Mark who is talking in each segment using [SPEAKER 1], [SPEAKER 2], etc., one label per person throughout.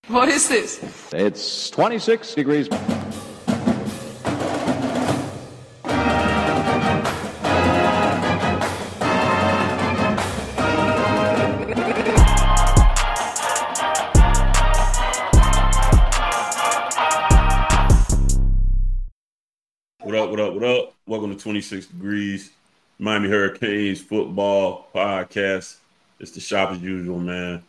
[SPEAKER 1] What is this?
[SPEAKER 2] It's 26 degrees.
[SPEAKER 3] What up? Welcome to 26 Degrees, Miami Hurricanes football podcast. It's the shop as usual, man.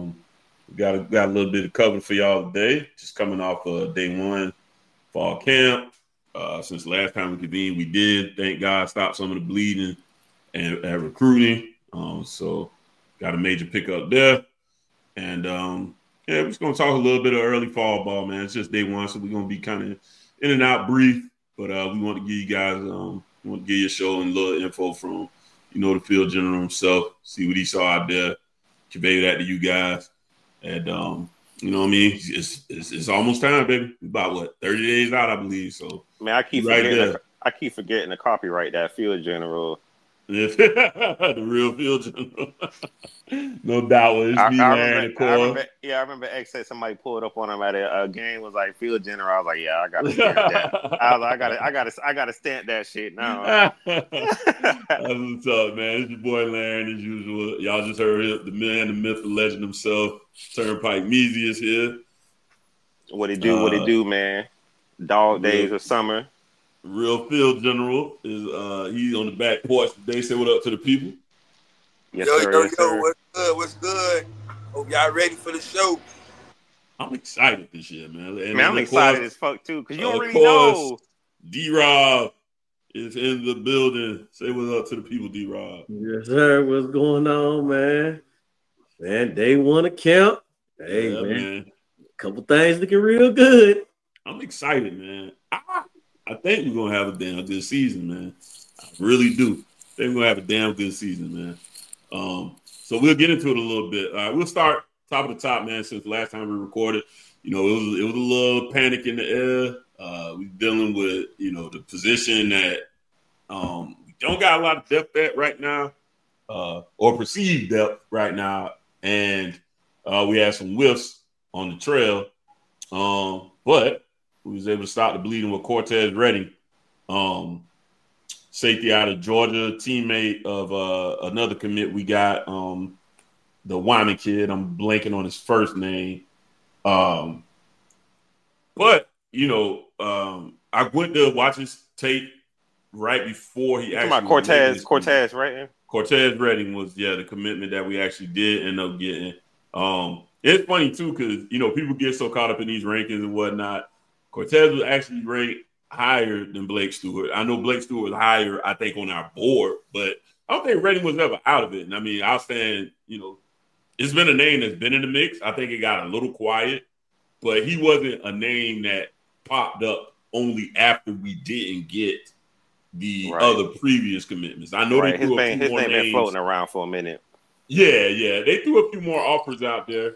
[SPEAKER 3] We got a little bit of cover for y'all today. Just coming off day one fall camp. Since the last time we convened, we did, thank God, stop some of the bleeding and recruiting. So got a major pickup there. And we're just gonna talk a little bit of early fall ball, man. It's just day one, so we're gonna be kind of in and out brief. But we want to give you guys, we want to give you a show and a little info from, the field general himself, see what he saw out there, convey that to you guys. And, you know what I mean? It's almost time, baby. About, 30 days out, I believe. So,
[SPEAKER 4] man, I keep forgetting to copyright that field general.
[SPEAKER 3] The real field general. No doubt. It's me, Larry, of course.
[SPEAKER 4] I remember X said somebody pulled up on him at a game, was like field general. I was like, yeah, I gotta stamp that. I was like, I gotta stamp that shit now.
[SPEAKER 3] That's what's up, man. It's your boy Larry, as usual. Y'all just heard the man, the myth, the legend himself. Turnpike Measy is here.
[SPEAKER 4] What it do, man? Dog days of summer.
[SPEAKER 3] Real field general is he's on the back porch today. Say what up to the people.
[SPEAKER 4] Yes,
[SPEAKER 5] yo,
[SPEAKER 4] sir.
[SPEAKER 5] what's good? Hope y'all ready for the show.
[SPEAKER 3] I'm excited this year, man. And
[SPEAKER 4] I'm excited as fuck too, because you don't really know.
[SPEAKER 3] D-Rob is in the building. Say what up to the people, D-Rob.
[SPEAKER 6] Yes, sir. What's going on, man? Man, day one of camp. Hey, yeah, man. Couple things looking real good.
[SPEAKER 3] I'm excited, man. I think we're going to have a damn good season, man. I really do. I think we're going to have a damn good season, man. So we'll get into it a little bit. We'll start top of the top, man, since the last time we recorded. It was a little panic in the air. We're dealing with, the position that we don't got a lot of depth at right now, or perceived depth right now. And we had some whiffs on the trail. But we was able to stop the bleeding with Cortez Redding, safety out of Georgia, teammate of another commit we got, the Wyman kid. I'm blanking on his first name. But, I went to watch his tape right before he actually.
[SPEAKER 4] Cortez Redding?
[SPEAKER 3] Cortez Redding was, the commitment that we actually did end up getting. It's funny, too, because, people get so caught up in these rankings and whatnot. Cortez was actually ranked higher than Blake Stewart. I know Blake Stewart was higher, I think, on our board, but I don't think Redding was ever out of it. And I mean, I'll stand, it's been a name that's been in the mix. I think it got a little quiet, but he wasn't a name that popped up only after we didn't get the other previous commitments. I know they threw a few more names.
[SPEAKER 4] Been floating around for a minute.
[SPEAKER 3] Yeah. They threw a few more offers out there.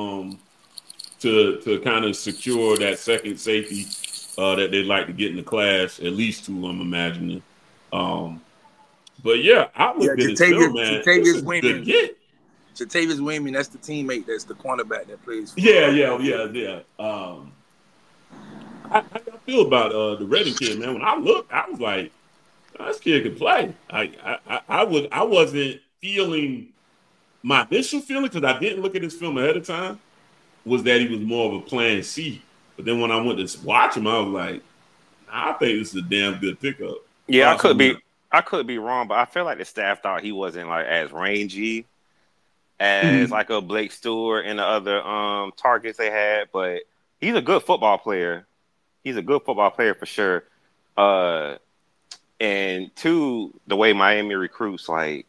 [SPEAKER 3] To kind of secure that second safety that they'd like to get in the class, at least two, I'm imagining. But yeah, I looked at it still, man.
[SPEAKER 5] Jatavius Wayman, that's the teammate, that's the cornerback that plays for
[SPEAKER 3] Yeah. How y'all feel about the Redding kid, man? When I looked, I was like, this kid can play. I wasn't feeling my initial feeling, because I didn't look at his film ahead of time, was that he was more of a plan C. But then when I went to watch him, I was like, I think this is a damn good pickup.
[SPEAKER 4] Yeah, I could be wrong, but I feel like the staff thought he wasn't like as rangy as like a Blake Stewart and the other targets they had. But he's a good football player. He's a good football player for sure. And two, the way Miami recruits, like,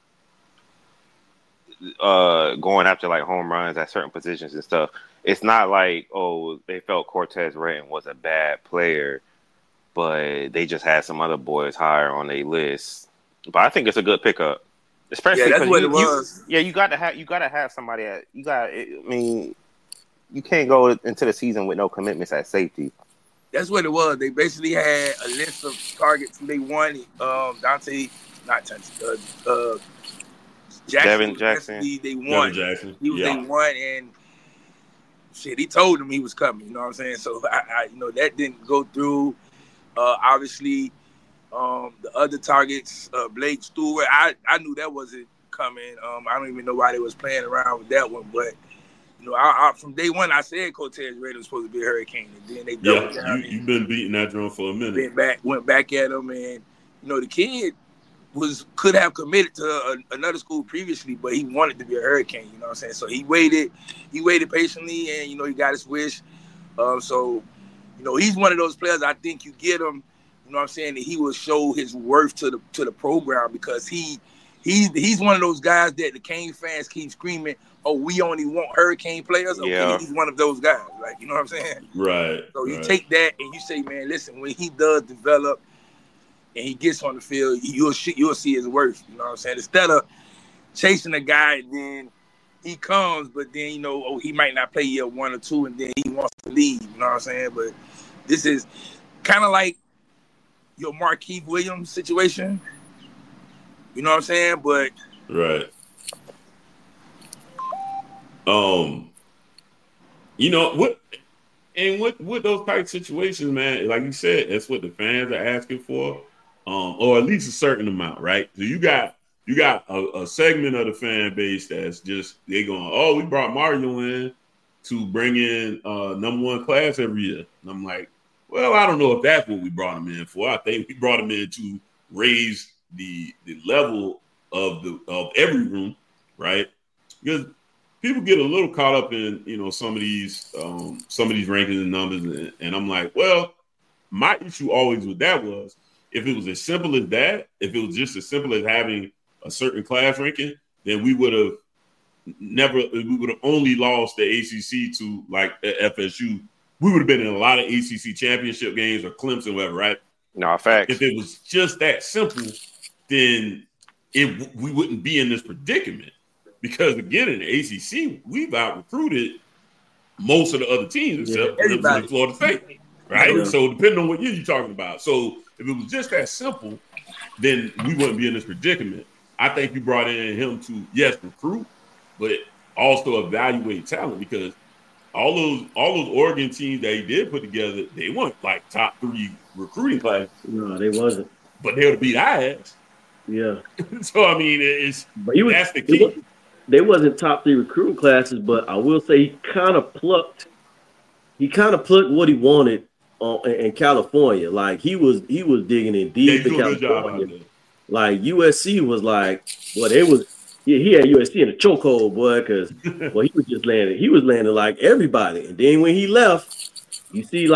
[SPEAKER 4] going after like home runs at certain positions and stuff. It's not like, they felt Cortez Redding was a bad player, but they just had some other boys higher on their list. But I think it's a good pickup, especially
[SPEAKER 5] that's what it was.
[SPEAKER 4] You got to have somebody you can't go into the season with no commitments at safety.
[SPEAKER 5] That's what it was. They basically had a list of targets who they wanted.
[SPEAKER 4] Devin Jackson.
[SPEAKER 5] They won. He was they won, and shit, he told him he was coming. You know what I'm saying? So I that didn't go through. Obviously, the other targets, Blake Stewart, I knew that wasn't coming. I don't even know why they was playing around with that one, but I from day one I said Cortez Redding was supposed to be a Hurricane, and then they doubled down.
[SPEAKER 3] You've been beating that drum for a minute.
[SPEAKER 5] Went back at him, and the kid could have committed to another school previously, but he wanted to be a Hurricane. You know what I'm saying? So he waited patiently, and he got his wish. So he's one of those players. I think you get him. You know what I'm saying? That he will show his worth to the program, because he's one of those guys that the Cane fans keep screaming, "Oh, we only want Hurricane players." Okay, yeah. He's one of those guys. Like, you know what I'm saying?
[SPEAKER 3] Right.
[SPEAKER 5] So you take that and you say, man, listen, when he does develop and he gets on the field, you'll see his worth. You know what I'm saying? Instead of chasing a guy, and then he comes, but then he might not play year 1 or 2, and then he wants to leave. You know what I'm saying? But this is kind of like your Marquise Williams situation. You know what I'm saying? But
[SPEAKER 3] right. With those type situations, man, like you said, that's what the fans are asking for, or at least a certain amount, right? So you got a segment of the fan base that's just, they going, oh, we brought Mario in to bring in number 1 class every year, and I'm like, well, I don't know if that's what we brought him in for. I think we brought him in to raise the level of every room, right? Because people get a little caught up in some of these rankings and numbers, and I'm like, well, my issue always with that was, if it was as simple as that, if it was just as simple as having a certain class ranking, then we would have only lost the ACC to like FSU. We would have been in a lot of ACC championship games or Clemson, whatever, right?
[SPEAKER 4] No, facts.
[SPEAKER 3] If it was just that simple, then we wouldn't be in this predicament. Because again, in the ACC, we've out-recruited most of the other teams except Clemson and Florida State, right? Yeah. So depending on what year you're talking about. So if it was just that simple, then we wouldn't be in this predicament. I think you brought in him to, yes, recruit, but also evaluate talent, because all those Oregon teams that he did put together, they weren't like top 3 recruiting classes.
[SPEAKER 6] No, they wasn't.
[SPEAKER 3] But they would have beat our ass.
[SPEAKER 6] Yeah.
[SPEAKER 3] So I mean, that's the key.
[SPEAKER 6] They wasn't top 3 recruiting classes, but I will say he kind of plucked what he wanted in California. Like he was digging in deep in California. Like USC was like, well, he had USC in a chokehold, boy, because he was just landing. He was landing like everybody, and then when he left, you see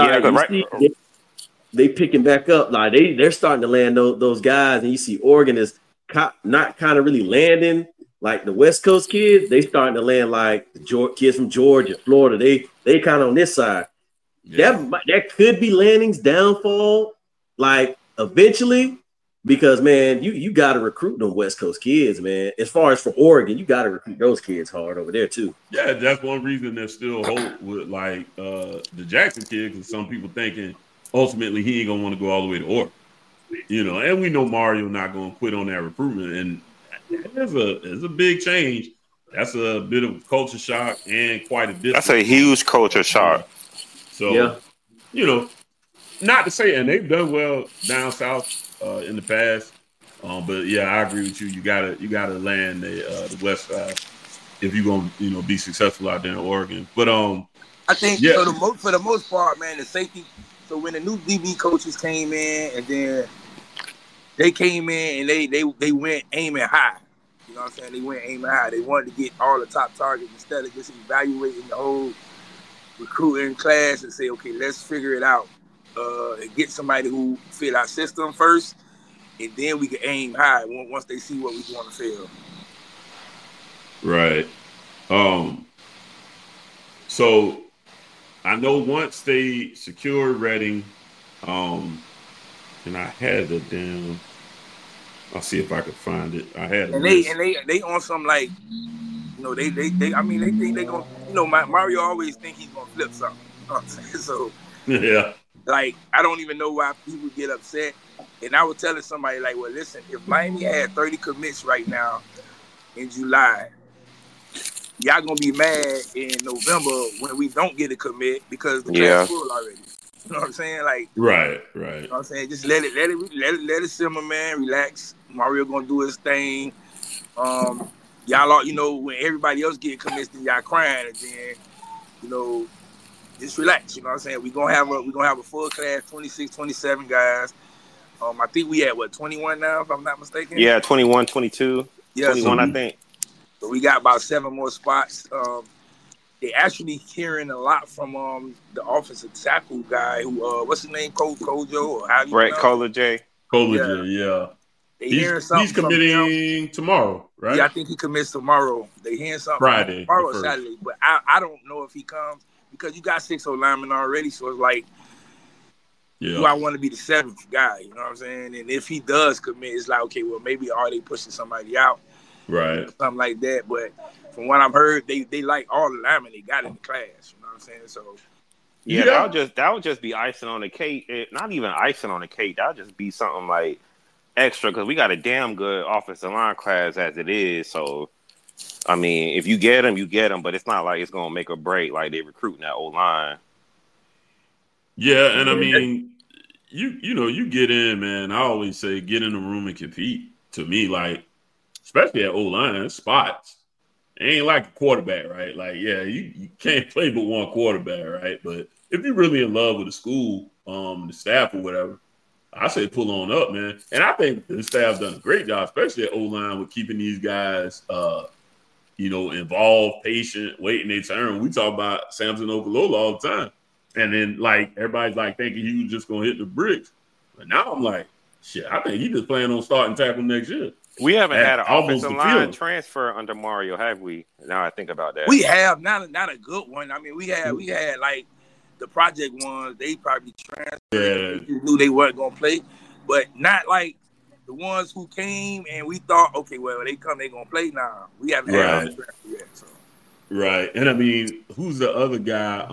[SPEAKER 6] they picking back up. Like they're starting to land those guys, and you see Oregon is not kind of really landing like the West Coast kids. They starting to land like the kids from Georgia, Florida. They kind of on this side. Yeah. That could be Lanning's downfall, like eventually. Because, man, you got to recruit them West Coast kids, man. As far as for Oregon, you got to recruit those kids hard over there, too.
[SPEAKER 3] Yeah, that's one reason there's still hope with, like, the Jackson kid, because some people thinking ultimately he ain't going to want to go all the way to Oregon. And we know Mario not going to quit on that recruitment. And it's a big change. That's a bit of a culture shock and quite a distance.
[SPEAKER 4] That's a huge culture shock.
[SPEAKER 3] So, not to say, and they've done well down south in the past, but yeah, I agree with you. You gotta land the West side if you're gonna be successful out there in Oregon. But
[SPEAKER 5] I think for the most part, man, the safety. So when the new DB coaches came in, and then they came in and they went aiming high. You know what I'm saying? They went aiming high. They wanted to get all the top targets instead of just evaluating the whole recruiting class and say, okay, let's figure it out. And get somebody who fit our system first, and then we can aim high once they see what we do on the field.
[SPEAKER 3] Right. So I know once they secured Redding, and I had the damn. I'll see if I can find it. I had it.
[SPEAKER 5] They on some like, they think they gonna, Mario always think he's gonna flip something. You know what I'm saying? So
[SPEAKER 3] yeah.
[SPEAKER 5] Like, I don't even know why people get upset. And I was telling somebody, like, well, listen, if Miami had 30 commits right now in July, y'all gonna be mad in November when we don't get a commit because the class full already. You know what I'm saying? Like,
[SPEAKER 3] right.
[SPEAKER 5] You know what I'm saying? Just let it simmer, man. Relax. Mario gonna do his thing. Y'all are, when everybody else get commits, then y'all crying, and then, just relax. You know what I'm saying? We're gonna have a full class, 26, 27 guys. I think we at 21 now, if I'm not mistaken.
[SPEAKER 4] Yeah, 21, 22, 21, I think.
[SPEAKER 5] So we got about 7 more spots. They actually hearing a lot from the offensive tackle guy who what's his name, Kojo, or how do you
[SPEAKER 4] Right, Kola J.
[SPEAKER 3] Yeah. He's committing tomorrow, right?
[SPEAKER 5] Yeah, I think he commits tomorrow. They hearing something
[SPEAKER 3] Friday,
[SPEAKER 5] tomorrow or Saturday, but I don't know if he comes because you got 6 linemen already, so it's like, do I want to be the 7th guy? You know what I'm saying? And if he does commit, it's like, okay, well, maybe are they pushing somebody out?
[SPEAKER 3] Right.
[SPEAKER 5] Something like that. But from what I've heard, they like all the linemen they got in the class. You know what I'm saying? So
[SPEAKER 4] that would just be icing on the cake. Not even icing on the cake. That would just be something like extra because we got a damn good offensive line class as it is. So, I mean, if you get them, you get them. But it's not like it's gonna make or break like they recruiting that old line.
[SPEAKER 3] Yeah, and I mean, you get in, man. I always say get in the room and compete. To me, like, especially at O-line, spots. It ain't like a quarterback, right? Like, yeah, you can't play but one quarterback, right? But if you're really in love with the school, the staff or whatever, I say pull on up, man. And I think the staff's done a great job, especially at O-line, with keeping these guys, involved, patient, waiting their turn. We talk about Samson Okololo all the time. And then, like, everybody's, like, thinking he was just going to hit the bricks. But now I'm like, shit, I think he just planning on starting tackle next year.
[SPEAKER 4] We haven't had an offensive line transfer under Mario, have we? Now I think about that.
[SPEAKER 5] We have, not a good one. I mean, we had, like, the project ones, they probably transferred.
[SPEAKER 3] Yeah.
[SPEAKER 5] They knew they weren't going to play. But not, like, the ones who came and we thought, okay, well, they come, they going to play. Nah, we haven't had a transfer yet. So.
[SPEAKER 3] Right. And, I mean, who's the other guy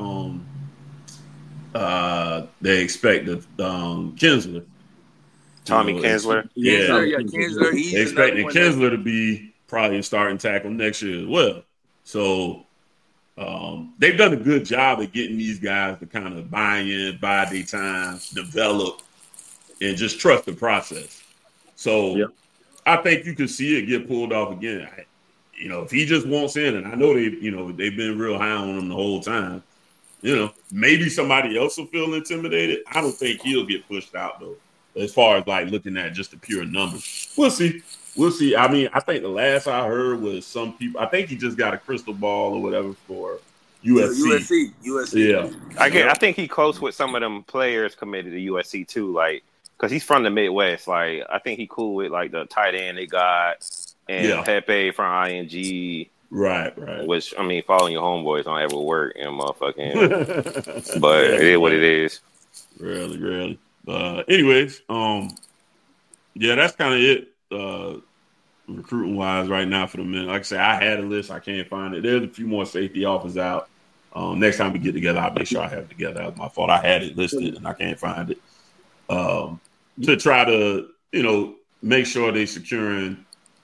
[SPEAKER 3] they expect Kinsler.
[SPEAKER 4] Tommy Kinsler.
[SPEAKER 5] Kinsler. He's
[SPEAKER 3] they expecting Kinsler to be probably a starting tackle next year as well. So they've done a good job of getting these guys to kind of buy in, bide their time, develop, and just trust the process. So I think you can see it get pulled off again. If he just wants in, and I know they've been real high on him the whole time. Maybe somebody else will feel intimidated. I don't think he'll get pushed out, though, as far as, like, looking at just the pure numbers. We'll see. I mean, I think the last I heard was some people – I think he just got a crystal ball or whatever for USC.
[SPEAKER 5] USC.
[SPEAKER 4] Yeah. I think he close with some of them players committed to USC, too, like, because he's from the Midwest. Like, I think he cool with, like, the tight end they got and Pepe from ING.
[SPEAKER 3] Right.
[SPEAKER 4] Which, I mean, following your homeboys don't ever work in motherfucking. But it is what it is.
[SPEAKER 3] Really. Anyways, that's kind of it recruiting wise right now for the minute. Like I said, I had a list. I can't find it. There's a few more safety offers out. Next time we get together, I'll make sure I have it together. That was my fault. I had it listed and I can't find it. To try to, make sure they're securing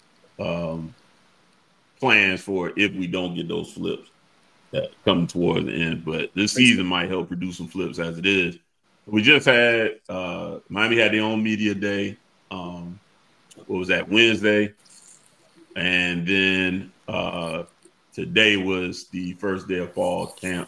[SPEAKER 3] plans for if we don't get those flips that coming towards the end. But this season might help produce some flips as it is. We just had Miami had their own media day. What was that, Wednesday? And then today was the first day of fall camp.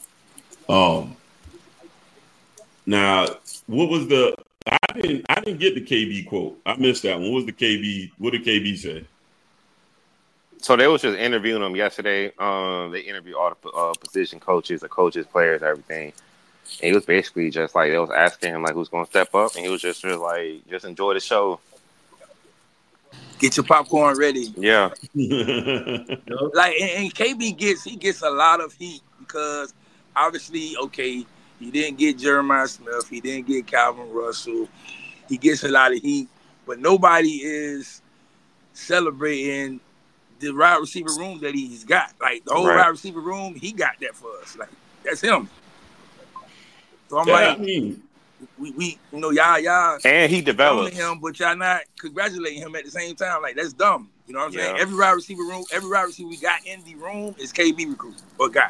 [SPEAKER 3] Now, what was the? I didn't get the KB quote. I missed that one. What was the KB? What did KB say?
[SPEAKER 4] So they was just interviewing them yesterday. They interviewed all the position coaches, players, everything. And he was basically just like, they was asking him like who's gonna step up, and he was just like, just enjoy the show.
[SPEAKER 5] Get your popcorn ready.
[SPEAKER 4] Yeah.
[SPEAKER 5] Like, and KB gets a lot of heat because obviously, okay, he didn't get Jeremiah Smith, he didn't get Calvin Russell. He gets a lot of heat, but nobody is celebrating the wide receiver room that he's got. Like, the whole wide receiver room, he got that for us. Like, that's him. So I'm like, we y'all
[SPEAKER 4] and he developed
[SPEAKER 5] him, but y'all not congratulating him at the same time. Like, that's dumb. You know what I'm saying? Every wide receiver we got in the room is KB recruit or guy.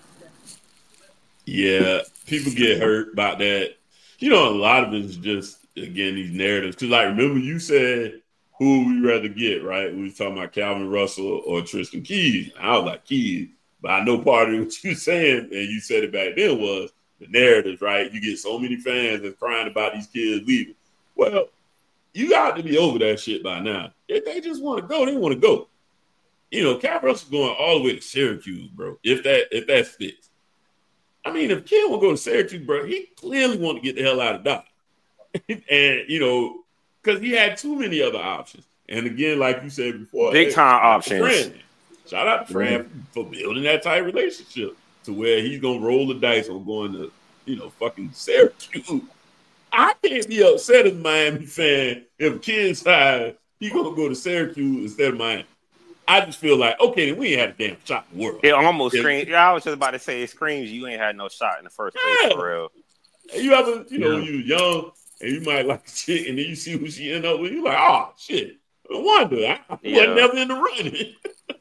[SPEAKER 3] Yeah, people get hurt about that. You know, a lot of it is just, again, these narratives. Because, like, remember you said who we rather get, right? We was talking about Calvin Russell or Tristan Keys. I was like, Keys. But I know part of what you were saying, and you said it back then, was the narratives, right? You get so many fans that's crying about these kids leaving. Well, you got to be over that shit by now. If they just want to go, they want to go. You know, Calvin Russell's going all the way to Syracuse, bro, if that fits. I mean, if Kid will go to Syracuse, bro, he clearly want to get the hell out of Dodge. And, you know, because he had too many other options. And again, like you said before,
[SPEAKER 4] big time options.
[SPEAKER 3] Shout out to Fran for building that tight relationship to where he's going to roll the dice on going to, you know, fucking Syracuse. I can't be upset as a Miami fan if Kid's side, he's going to go to Syracuse instead of Miami. I just feel like, okay, then we ain't had a damn shot in the world.
[SPEAKER 4] It almost screams. I was just about to say, it screams you ain't had no shot in the first place, for real.
[SPEAKER 3] You ever, you know, when you young and you might like a chick and then you see who she end up with, you're like, oh, shit. No wonder. I was never in the running.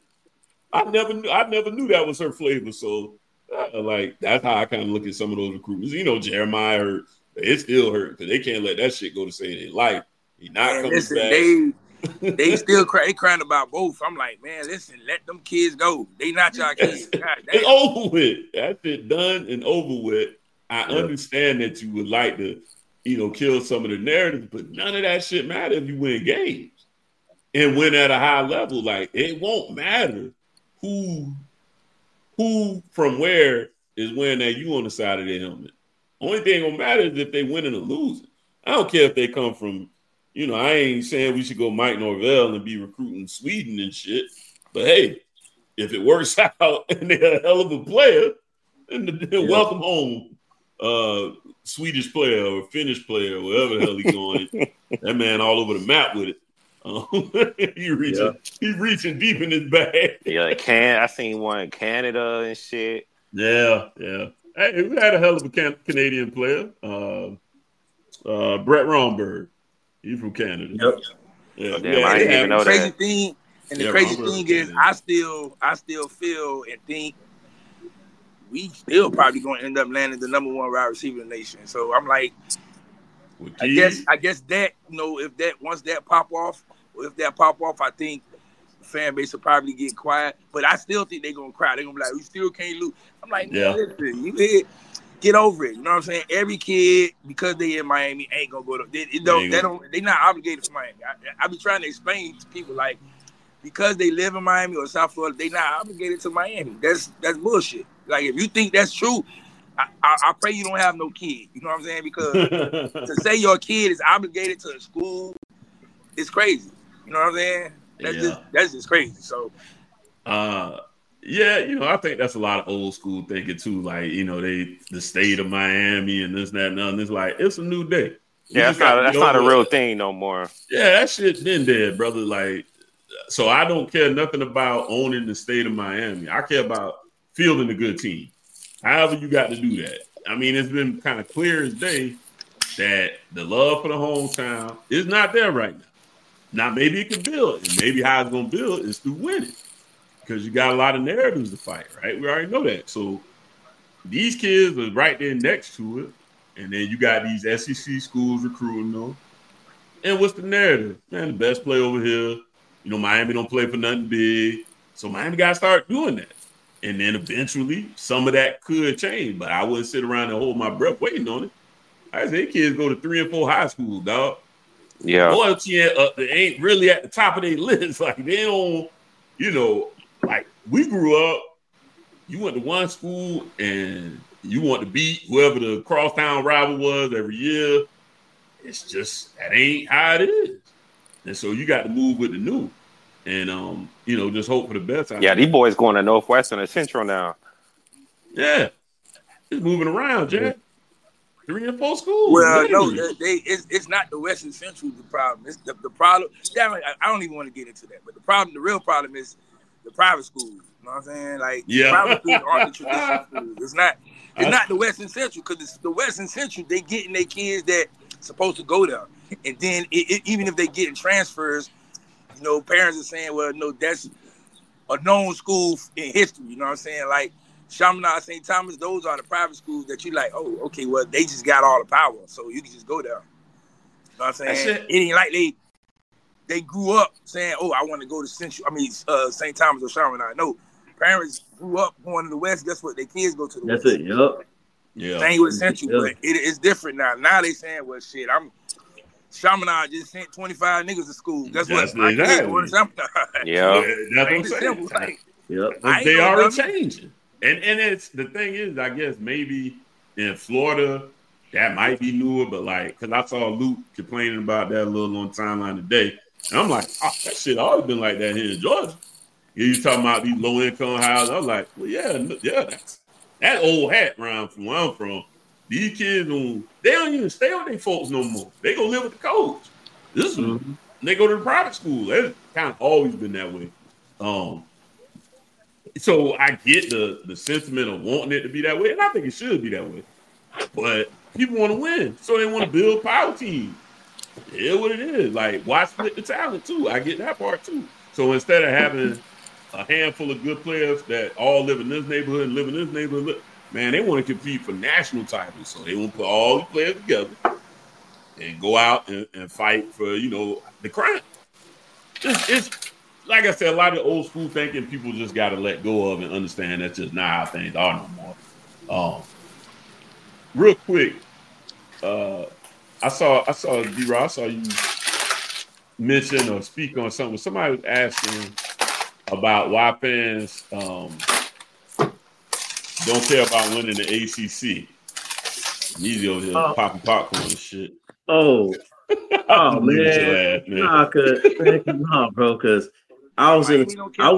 [SPEAKER 3] I never knew that was her flavor. So, like, that's how I kind of look at some of those recruiters. You know, Jeremiah hurt. It still hurt because they can't let that shit go to save their life. He's not coming back.
[SPEAKER 5] They still crying about both. I'm like, man, listen, let them kids go. They not y'all kids.
[SPEAKER 3] It's over with. That shit done and over with. I understand that you would like to, you know, kill some of the narratives, but none of that shit matter if you win games and win at a high level. Like, it won't matter who from where is wearing that U on the side of their helmet. Only thing gonna matter is if they winning or losing. I don't care if they come from, you know, I ain't saying we should go Mike Norvell and be recruiting Sweden and shit. But hey, if it works out and they're a hell of a player, then welcome home, Swedish player or Finnish player, wherever the hell he's going. That man all over the map with it. He's reaching deep in his bag.
[SPEAKER 4] I seen one in Canada and shit.
[SPEAKER 3] Yeah. Hey, we had a hell of a Canadian player, Brett Romberg. He's from Canada.
[SPEAKER 5] Yep.
[SPEAKER 3] Yeah.
[SPEAKER 4] Damn, I didn't even know that.
[SPEAKER 5] The crazy thing is, I still feel and think we still probably going to end up landing the number one wide receiver in the nation. So I'm like, I guess that, you know, if that once that pop off, I think the fan base will probably get quiet. But I still think they're gonna cry. They're gonna be like, we still can't lose. I'm like, listen, you did. Get over it. You know what I'm saying? Every kid, because they in Miami, ain't gonna go to. They're not obligated to Miami. I be trying to explain to people like, because they live in Miami or South Florida, they not obligated to Miami. That's bullshit. Like, if you think that's true, I pray you don't have no kid. You know what I'm saying? Because to say your kid is obligated to a school, it's crazy. You know what I'm saying? That's just crazy. So,
[SPEAKER 3] yeah, you know, I think that's a lot of old school thinking too. Like, you know, the state of Miami and this, that, and other. It's like, it's a new day.
[SPEAKER 4] That's not a real thing no more.
[SPEAKER 3] Yeah, that shit's been dead, brother. Like, so I don't care nothing about owning the state of Miami. I care about fielding a good team. However you got to do that. I mean, it's been kind of clear as day that the love for the hometown is not there right now. Now, maybe it can build, and maybe how it's going to build is through winning. Because you got a lot of narratives to fight, right? We already know that. So these kids are right there next to it. And then you got these SEC schools recruiting them. And what's the narrative? Man, the best play over here. You know, Miami don't play for nothing big. So Miami got to start doing that. And then eventually some of that could change. But I wouldn't sit around and hold my breath waiting on it. I say kids go to 3 and 4 high schools, dog.
[SPEAKER 4] Yeah.
[SPEAKER 3] Loyalty they ain't really at the top of their list. Like, they don't, you know, like, we grew up, you went to one school and you want to beat whoever the crosstown rival was every year. It's just, that ain't how it is. And so you got to move with the new. And, you know, just hope for the best.
[SPEAKER 4] These boys going to Northwestern and Central now.
[SPEAKER 3] Yeah. It's moving around, Jack. 3 and 4 schools.
[SPEAKER 5] Well, no, it's not the Western Central the problem. It's the problem. I don't even want to get into that. But the real problem is the private schools. You know what I'm saying? Like, private schools aren't the traditional schools. It's not the Western Central, because the Western Central, they getting their kids that supposed to go there. And then even if they getting transfers, You know, parents are saying, well, no, that's a known school in history. You know what I'm saying? Like Chaminade, St. Thomas, those are the private schools that you like, oh, okay, well, they just got all the power, so you can just go there. You know what I'm saying? It ain't like they grew up saying, oh, I want to go to St. Thomas or Chaminade. No, parents grew up going to the West. Guess what? Their kids go to the West.
[SPEAKER 6] That's it, yup.
[SPEAKER 5] Yeah. Same with Central, but it's different now. Now they saying, well, shit, Chaminade just sent 25 niggas to school. Guess what? My kids going to Chaminade.
[SPEAKER 4] Yeah.
[SPEAKER 3] That's what I'm saying. Yep. They already changing. And it's the thing is, I guess maybe in Florida that might be newer, but like, because I saw Luke complaining about that a little on timeline today, and I'm like, oh, that shit always been like that here in Georgia. You talking about these low income houses? I'm like, well, yeah, that's that old hat around from where I'm from. These kids they don't even stay with their folks no more. They go live with the coach. They go to the private school. It's kind of always been that way. So I get the sentiment of wanting it to be that way, and I think it should be that way. But people want to win, so they want to build power teams. Yeah, what it is. Like, why split the talent too? I get that part too. So instead of having a handful of good players that all live in this neighborhood and live in this neighborhood, man, they want to compete for national titles. So they want to put all the players together and go out and fight for, the crown. It's like I said, a lot of old school thinking people just got to let go of and understand that's just not how things are no more. Real quick, I saw D-Rock, I saw you mention or speak on something. Somebody was asking about why fans don't care about winning the ACC. Easy over here popping popcorn and shit.
[SPEAKER 6] Man. Nah, bro, because I was in.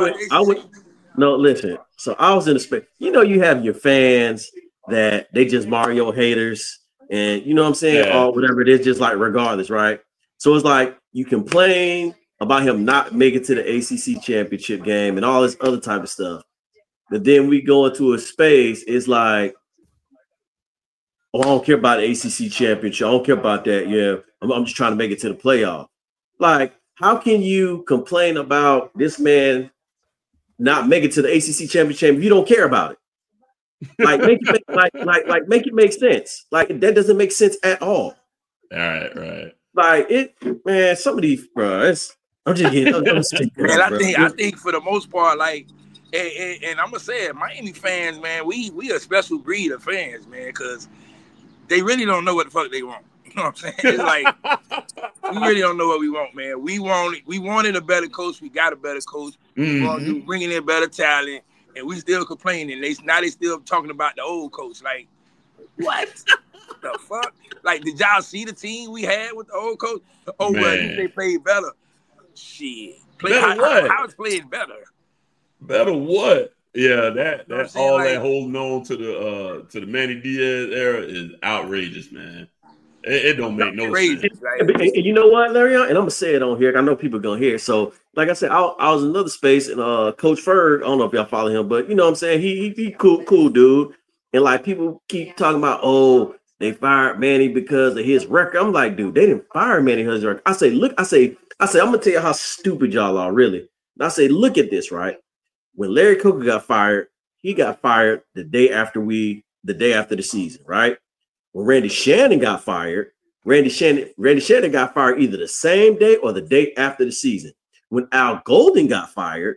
[SPEAKER 6] Listen. So I was in the space. You have your fans that they just Mario haters, and you know what I'm saying, or whatever it is, just like regardless, right? So it's like you complain about him not making to the ACC championship game and all this other type of stuff. But then we go into a space, it's like, oh, I don't care about the ACC championship. I don't care about that. Yeah, I'm just trying to make it to the playoff. Like, how can you complain about this man not making it to the ACC championship if you don't care about it? Like, make it make sense. Like, that doesn't make sense at all.
[SPEAKER 3] All right.
[SPEAKER 6] Like man. Some of these, bro. I'm just getting.
[SPEAKER 5] Man, I think for the most part, like, and I'm gonna say it, Miami fans, man, we a special breed of fans, man, because they really don't know what the fuck they want. You know what I'm saying? It's like we really don't know what we want, man. We wanted a better coach. We got a better coach. We want to bringing in better talent, and we still complaining. They still talking about the old coach. Like, what the fuck? Like, did y'all see the team we had with the old coach? Oh, well, they played better. Shit, how is playing better?
[SPEAKER 3] Better what? Yeah, that's all like, that holding on to the Manny Diaz era is outrageous, man. It don't make no sense.
[SPEAKER 6] And you know what, Larry? And I'm gonna say it on here. I know people are gonna hear it. So, like I said, I was in another space, and Coach Ferg, I don't know if y'all follow him, but you know what I'm saying, he cool dude. And like people keep talking about, oh, they fired Manny because of his record. I'm like, dude, they didn't fire Manny because of his record. I say, I'm gonna tell you how stupid y'all are, really. And I say, look at this, right? When Larry Coker got fired, he got fired the day after the season, right? When Randy Shannon got fired, Randy Shannon got fired either the same day or the day after the season. When Al Golden got fired,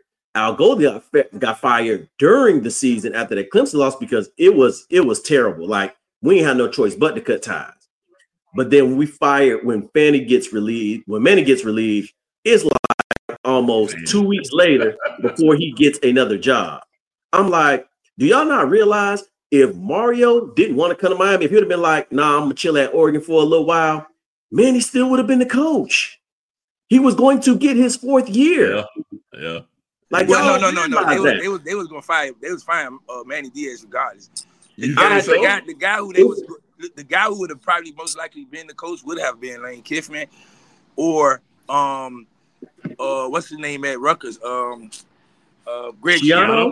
[SPEAKER 6] got fired during the season after that Clemson loss because it was terrible. Like, we ain't had no choice but to cut ties. But then when Manny gets relieved, it's like almost 2 weeks later before he gets another job. I'm like, do y'all not realize if Mario didn't want to come to Miami, if he would have been like, nah, I'm gonna chill at Oregon for a little while, Manny still would have been the coach. He was going to get his fourth year.
[SPEAKER 3] Yeah.
[SPEAKER 5] Like, no. They was gonna fire. They was firing Manny Diaz regardless. The guy who would have probably most likely been the coach would have been Lane Kiffin, or what's his name at Rutgers? Greg Schiano.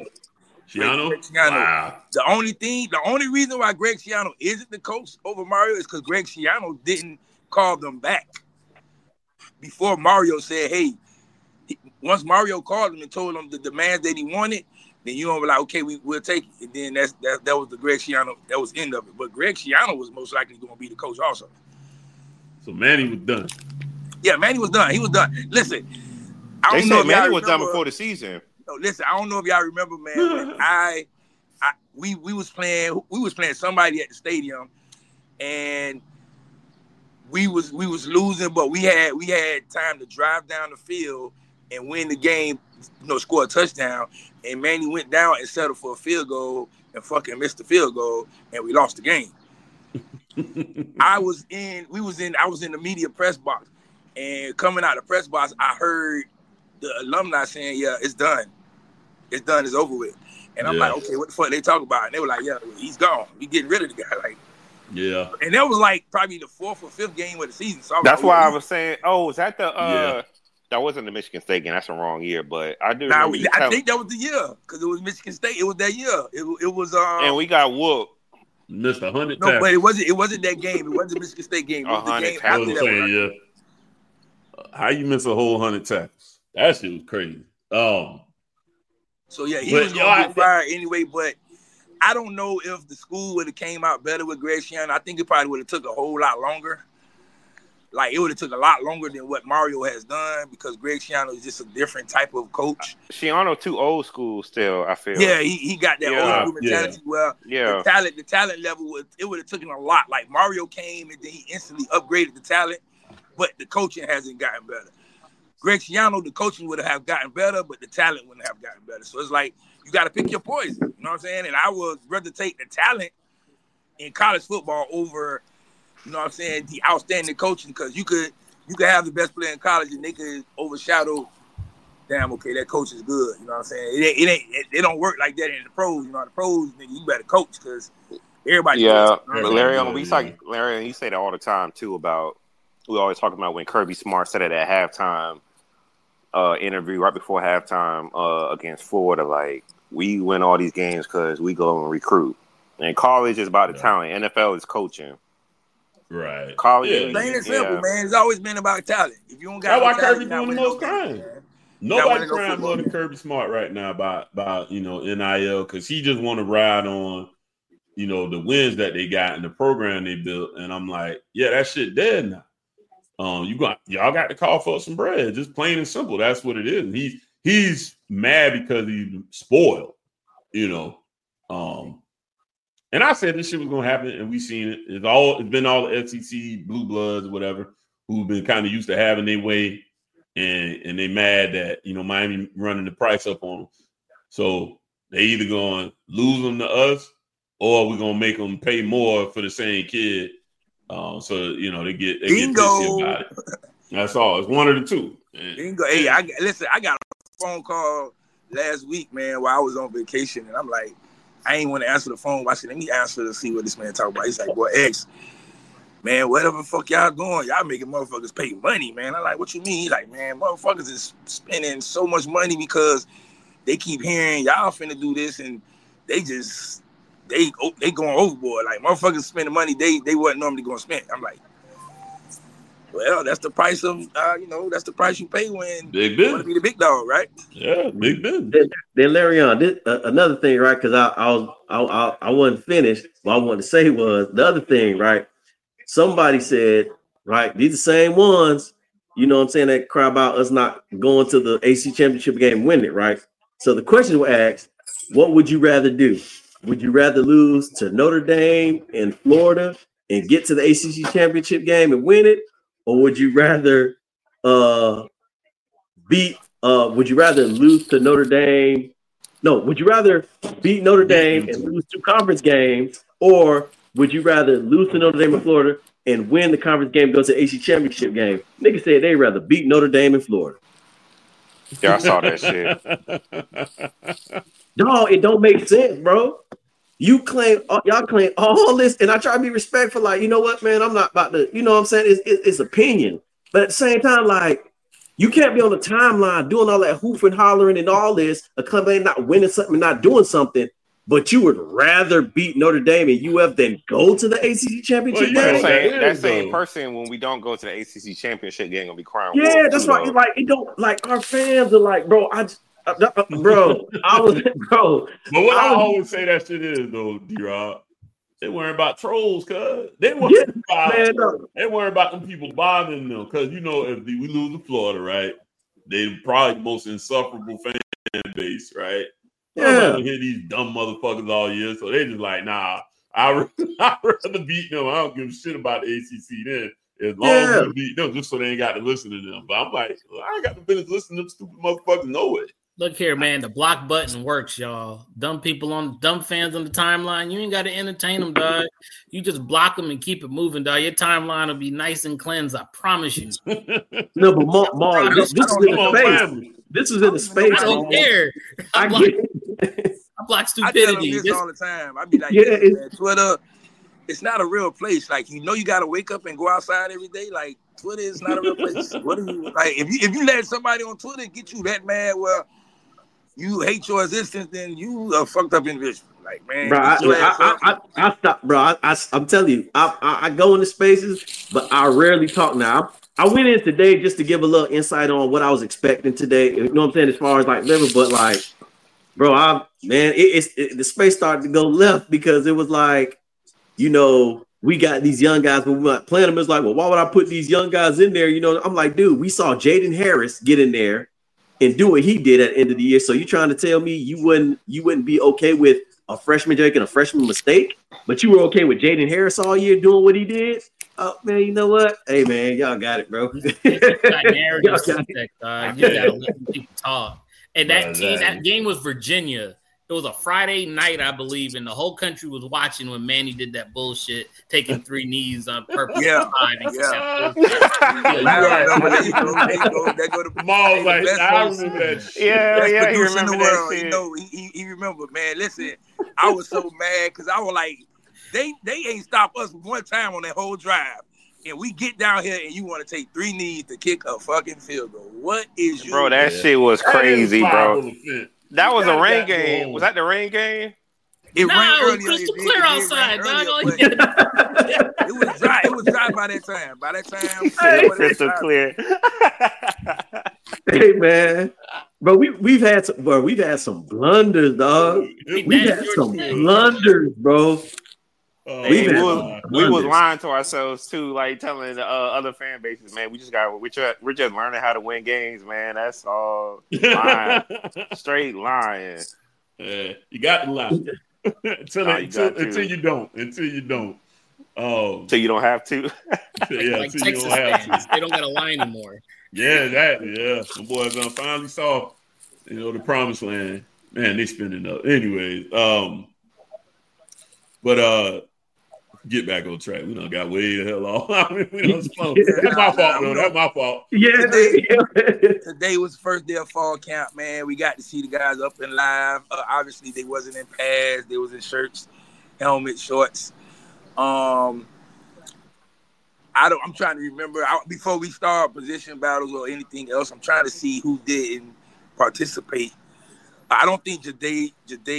[SPEAKER 3] Wow.
[SPEAKER 5] The only reason why Greg Schiano isn't the coach over Mario is because Greg Schiano didn't call them back before Mario said, hey, once Mario called him and told him the demands that he wanted, then you know, like, okay, we'll take it. And then that was the Greg Schiano. That was the end of it. But Greg Schiano was most likely going to be the coach also.
[SPEAKER 3] So Manny was done.
[SPEAKER 5] Yeah, Manny was done. He was done. Listen, I
[SPEAKER 4] They
[SPEAKER 5] don't know
[SPEAKER 4] said
[SPEAKER 5] if
[SPEAKER 4] Manny
[SPEAKER 5] y'all
[SPEAKER 4] was done
[SPEAKER 5] remember-
[SPEAKER 4] before the season.
[SPEAKER 5] No, listen, I don't know if y'all remember, man. When we was playing somebody at the stadium, and we was losing, but we had time to drive down the field and win the game, score a touchdown. And Manny went down and settled for a field goal and fucking missed the field goal, and we lost the game. I was in the media press box, and coming out of the press box, I heard the alumni saying, "Yeah, it's done. It's done. It's over with." And I'm like, "Okay, what the fuck they talk about?" And they were like, "Yeah, he's gone. We getting rid of the guy." Like,
[SPEAKER 3] yeah.
[SPEAKER 5] And that was like probably the 4th or 5th game of the season. So
[SPEAKER 4] That's
[SPEAKER 5] like,
[SPEAKER 4] why I was saying, was that the
[SPEAKER 3] Yeah.
[SPEAKER 4] that wasn't the Michigan State game. That's the wrong year, but I do
[SPEAKER 5] Nah,
[SPEAKER 4] remember you
[SPEAKER 5] I
[SPEAKER 4] telling-
[SPEAKER 5] think that was the year because it was Michigan State. It was that year. It was
[SPEAKER 4] and we got whooped.
[SPEAKER 3] Missed 100
[SPEAKER 5] no,
[SPEAKER 3] tackles.
[SPEAKER 5] but it wasn't that game. It wasn't the Michigan State game. It was the
[SPEAKER 4] 100
[SPEAKER 5] game
[SPEAKER 3] I
[SPEAKER 5] after
[SPEAKER 3] was
[SPEAKER 5] that.
[SPEAKER 3] saying, yeah. How you miss a whole 100 tackles? That shit was crazy.
[SPEAKER 5] So yeah, he
[SPEAKER 3] But,
[SPEAKER 5] was gonna get fired anyway. But I don't know if the school would have came out better with Greg Schiano. I think it probably would have took a whole lot longer. Like, it would have took a lot longer than what Mario has done because Greg Schiano is just a different type of coach.
[SPEAKER 4] Schiano too old school still, I feel.
[SPEAKER 5] Yeah, he got that old school mentality. Well,
[SPEAKER 4] Yeah.
[SPEAKER 5] the talent level it would have taken a lot. Like, Mario came and then he instantly upgraded the talent, but the coaching hasn't gotten better. Greg Schiano, the coaching would have gotten better, but the talent wouldn't have gotten better. So it's like, you got to pick your poison. You know what I'm saying? And I would rather take the talent in college football over, you know what I'm saying, the outstanding coaching, because you could have the best player in college and they could overshadow, damn, okay, that coach is good. You know what I'm saying? It don't work like that in the pros. You know, the pros, nigga, you better coach because everybody.
[SPEAKER 4] Yeah,
[SPEAKER 5] coaches, you know
[SPEAKER 4] but
[SPEAKER 5] what I'm saying?
[SPEAKER 4] Larry, you say that all the time too about. We always talk about when Kirby Smart said it at halftime interview right before halftime against Florida. Like, we win all these games because we go and recruit. And college is about the talent. NFL is coaching.
[SPEAKER 3] Right.
[SPEAKER 4] College,
[SPEAKER 5] Plain and simple, man. It's always been about talent. If you don't got
[SPEAKER 3] That's why
[SPEAKER 5] talent,
[SPEAKER 3] Kirby
[SPEAKER 5] you're not
[SPEAKER 3] doing the
[SPEAKER 5] winning
[SPEAKER 3] most
[SPEAKER 5] no games,
[SPEAKER 3] crying.
[SPEAKER 5] man.
[SPEAKER 3] Nobody crying more than Kirby Smart right now about NIL because he just want to ride on, the wins that they got in the program they built. And I'm like, yeah, that shit dead now. Y'all got to call for some bread, just plain and simple. That's what it is. And he's mad because he's spoiled, And I said this shit was gonna happen, and we seen it. It's been all the SEC blue bloods, whatever, who've been kind of used to having their way, and they mad that Miami running the price up on them. So they either gonna lose them to us, or we're gonna make them pay more for the same kid. So they get pissy about it. That's all. It's one of the two.
[SPEAKER 5] Bingo. Hey, I got a phone call last week, man, while I was on vacation, and I'm like, I ain't want to answer the phone. I said, let me answer to see what this man talking about. He's like, boy, X, man, whatever the fuck y'all doing, y'all making motherfuckers pay money, man. I'm like, what you mean? He's like, man, motherfuckers is spending so much money because they keep hearing y'all finna do this, and they going overboard. Like, motherfuckers spending money they wasn't normally going to spend. I'm like, well, that's the price of, that's the price you pay when
[SPEAKER 3] big
[SPEAKER 5] you want to be the big dog, right?
[SPEAKER 3] Yeah, big business.
[SPEAKER 6] Then Larry, another thing, right? Because I wasn't finished. What I wanted to say was the other thing, right? Somebody said, right, these are the same ones, you know what I'm saying, that cry about us not going to the AC championship game and winning it, right? So the question was asked, what would you rather do? Would you rather lose to Notre Dame in Florida and get to the ACC championship game and win it? Or would you rather would you rather lose to Notre Dame? No, would you rather beat Notre Dame and lose 2 conference games? Or would you rather lose to Notre Dame in Florida and win the conference game and go to the AC championship game? Niggas said they'd rather beat Notre Dame in Florida.
[SPEAKER 4] Yeah, I saw that shit.
[SPEAKER 6] No, it don't make sense, bro. Y'all claim all this, and I try to be respectful. Like, you know what, man? I'm not about to, you know what I'm saying? It's opinion. But at the same time, like, you can't be on the timeline doing all that hoofing, hollering, and all this, a company not winning something, not doing something, but you would rather beat Notre Dame and UF than go to the ACC championship game.
[SPEAKER 4] That same person, when we don't go to the ACC championship game, gonna be crying.
[SPEAKER 6] Yeah, that's right. Like it don't like our fans are like, bro. I was, bro.
[SPEAKER 3] But what I always say that shit is though, D-Rob. They worrying about trolls, cuz. They worrying about them people bothering them. Cause you know, if we lose to Florida, right? They probably the most insufferable fan base, right? Yeah. I'm not gonna hear these dumb motherfuckers all year. So they just like, nah, I'd rather beat them. I don't give a shit about the ACC then. As long as we beat them, just so they ain't got to listen to them. But I'm like, I ain't got to finish listening to them stupid motherfuckers no way.
[SPEAKER 1] Look here, man. The block button works, y'all. Dumb fans on the timeline. You ain't got to entertain them, dog. You just block them and keep it moving, dog. Your timeline will be nice and cleansed. I promise you.
[SPEAKER 6] No, but Mark, this is in the space. This is in the space.
[SPEAKER 1] I don't care. I block stupidity.
[SPEAKER 5] I tell them this all the time. I be like, man, Twitter, it's not a real place. Like, you got to wake up and go outside every day. Like, Twitter is not a real place. What are you like? If you let somebody on Twitter get you that mad, well, you hate your existence, then you a fucked up individual. Like, man,
[SPEAKER 6] bro, I stop, bro. I'm telling you, I go into spaces, but I rarely talk now. I went in today just to give a little insight on what I was expecting today. You know what I'm saying? As far as like living, but like, bro, the space started to go left because it was like, you know, we got these young guys, but we're not playing them. It's like, well, why would I put these young guys in there? You know, I'm like, dude, we saw Jaden Harris get in there and do what he did at the end of the year. So you trying to tell me you wouldn't be okay with a freshman making a freshman mistake, but you were okay with Jaden Harris all year doing what he did? Oh man, you know what? Hey man, y'all got it, bro. You
[SPEAKER 1] gotta let people talk. And that game was Virginia. It was a Friday night, I believe, and the whole country was watching when Manny did that bullshit, taking 3 knees on purpose.
[SPEAKER 5] Yeah.
[SPEAKER 3] I remember that shit.
[SPEAKER 4] Yeah, he remember that shit.
[SPEAKER 5] You know, he remember, man. Listen, I was so mad because I was like, they ain't stopped us one time on that whole drive. And we get down here and you want to take 3 knees to kick a fucking field goal. What is
[SPEAKER 4] Bro, that shit was crazy, bro. That was a rain game. Was that the rain game?
[SPEAKER 5] It rained earlier.
[SPEAKER 1] It was crystal clear outside, dog.
[SPEAKER 5] It was dry. It was dry by that time. By that time,
[SPEAKER 4] crystal clear.
[SPEAKER 6] Hey man, bro, we've had some blunders, dog. We've had some blunders, bro.
[SPEAKER 4] We was lying to ourselves too, like telling the other fan bases, man. We're just learning how to win games, man. That's all. Lying. Straight lying.
[SPEAKER 3] Yeah, you got to lie until you don't. Until you don't.
[SPEAKER 4] Until you don't have to.
[SPEAKER 1] Like Texas fans, they don't got to lie anymore.
[SPEAKER 3] Yeah, the boys finally saw, the promised land. Man, they spinning up. Anyways, but get back on track. We done got way the hell off. That's my fault, though. That's my fault.
[SPEAKER 6] Yeah.
[SPEAKER 5] Today was the first day of fall camp, man. We got to see the guys up and live. Obviously, they wasn't in pads. They was in shirts, helmets, shorts. I'm trying to remember. Before we start position battles or anything else, I'm trying to see who didn't participate. I don't think Jadae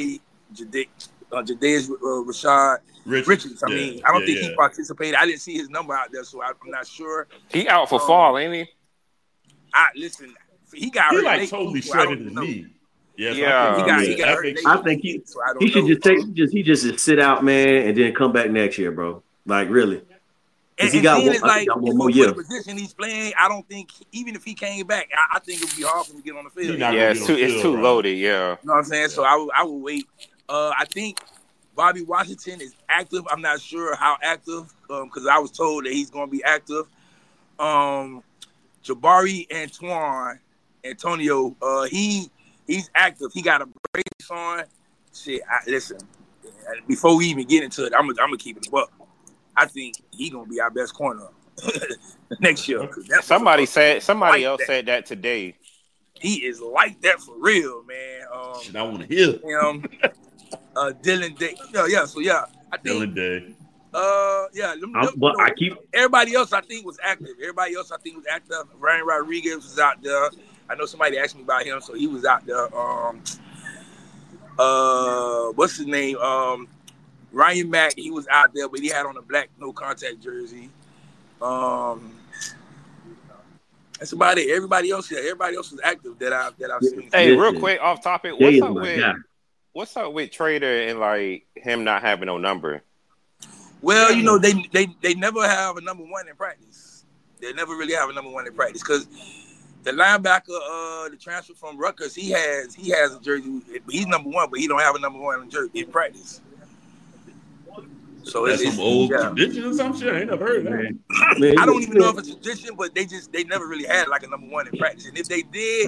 [SPEAKER 5] is Rashad Richards. I don't think he participated. I didn't see his number out there, so I'm not sure.
[SPEAKER 4] He out for fall, ain't he?
[SPEAKER 5] Listen, he got hurt.
[SPEAKER 3] He like totally shredded his knee.
[SPEAKER 5] He got hurt.
[SPEAKER 6] I think he should just sit out, man, and then come back next year, bro. Like really.
[SPEAKER 5] And he got one more year. The position he's playing, I don't think even if he came back, I think it would be hard for him to get on the field.
[SPEAKER 4] It's too loaded. Yeah,
[SPEAKER 5] you know what I'm saying. So I will wait. I think Bobby Washington is active. I'm not sure how active because I was told that he's going to be active. Jabari Antonio, he's active. He got a brace on. Shit, listen. Before we even get into it, I'm gonna keep it up. I think he's gonna be our best corner next year.
[SPEAKER 4] Somebody else said that today.
[SPEAKER 5] He is like that for real, man.
[SPEAKER 3] I want to hear
[SPEAKER 5] him. Dylan Day. I think
[SPEAKER 3] Dylan Day.
[SPEAKER 5] Everybody else I think was active. Ryan Rodriguez was out there. I know somebody asked me about him, so he was out there. what's his name? Ryan Mack, he was out there, but he had on a black no contact jersey. That's about it. Everybody else was active that I've seen.
[SPEAKER 4] Hey, real quick, off topic. What's up with Trader and like him not having no number?
[SPEAKER 5] Well, they never have a number one in practice. They never really have a number one in practice because the linebacker, the transfer from Rutgers, he has a jersey. He's number one, but he don't have a number one jersey in practice. So
[SPEAKER 3] that's some old tradition or some shit. I ain't never heard of that.
[SPEAKER 5] Man, I don't even know if it's a tradition, but they never really had like a number one in practice. And if they did,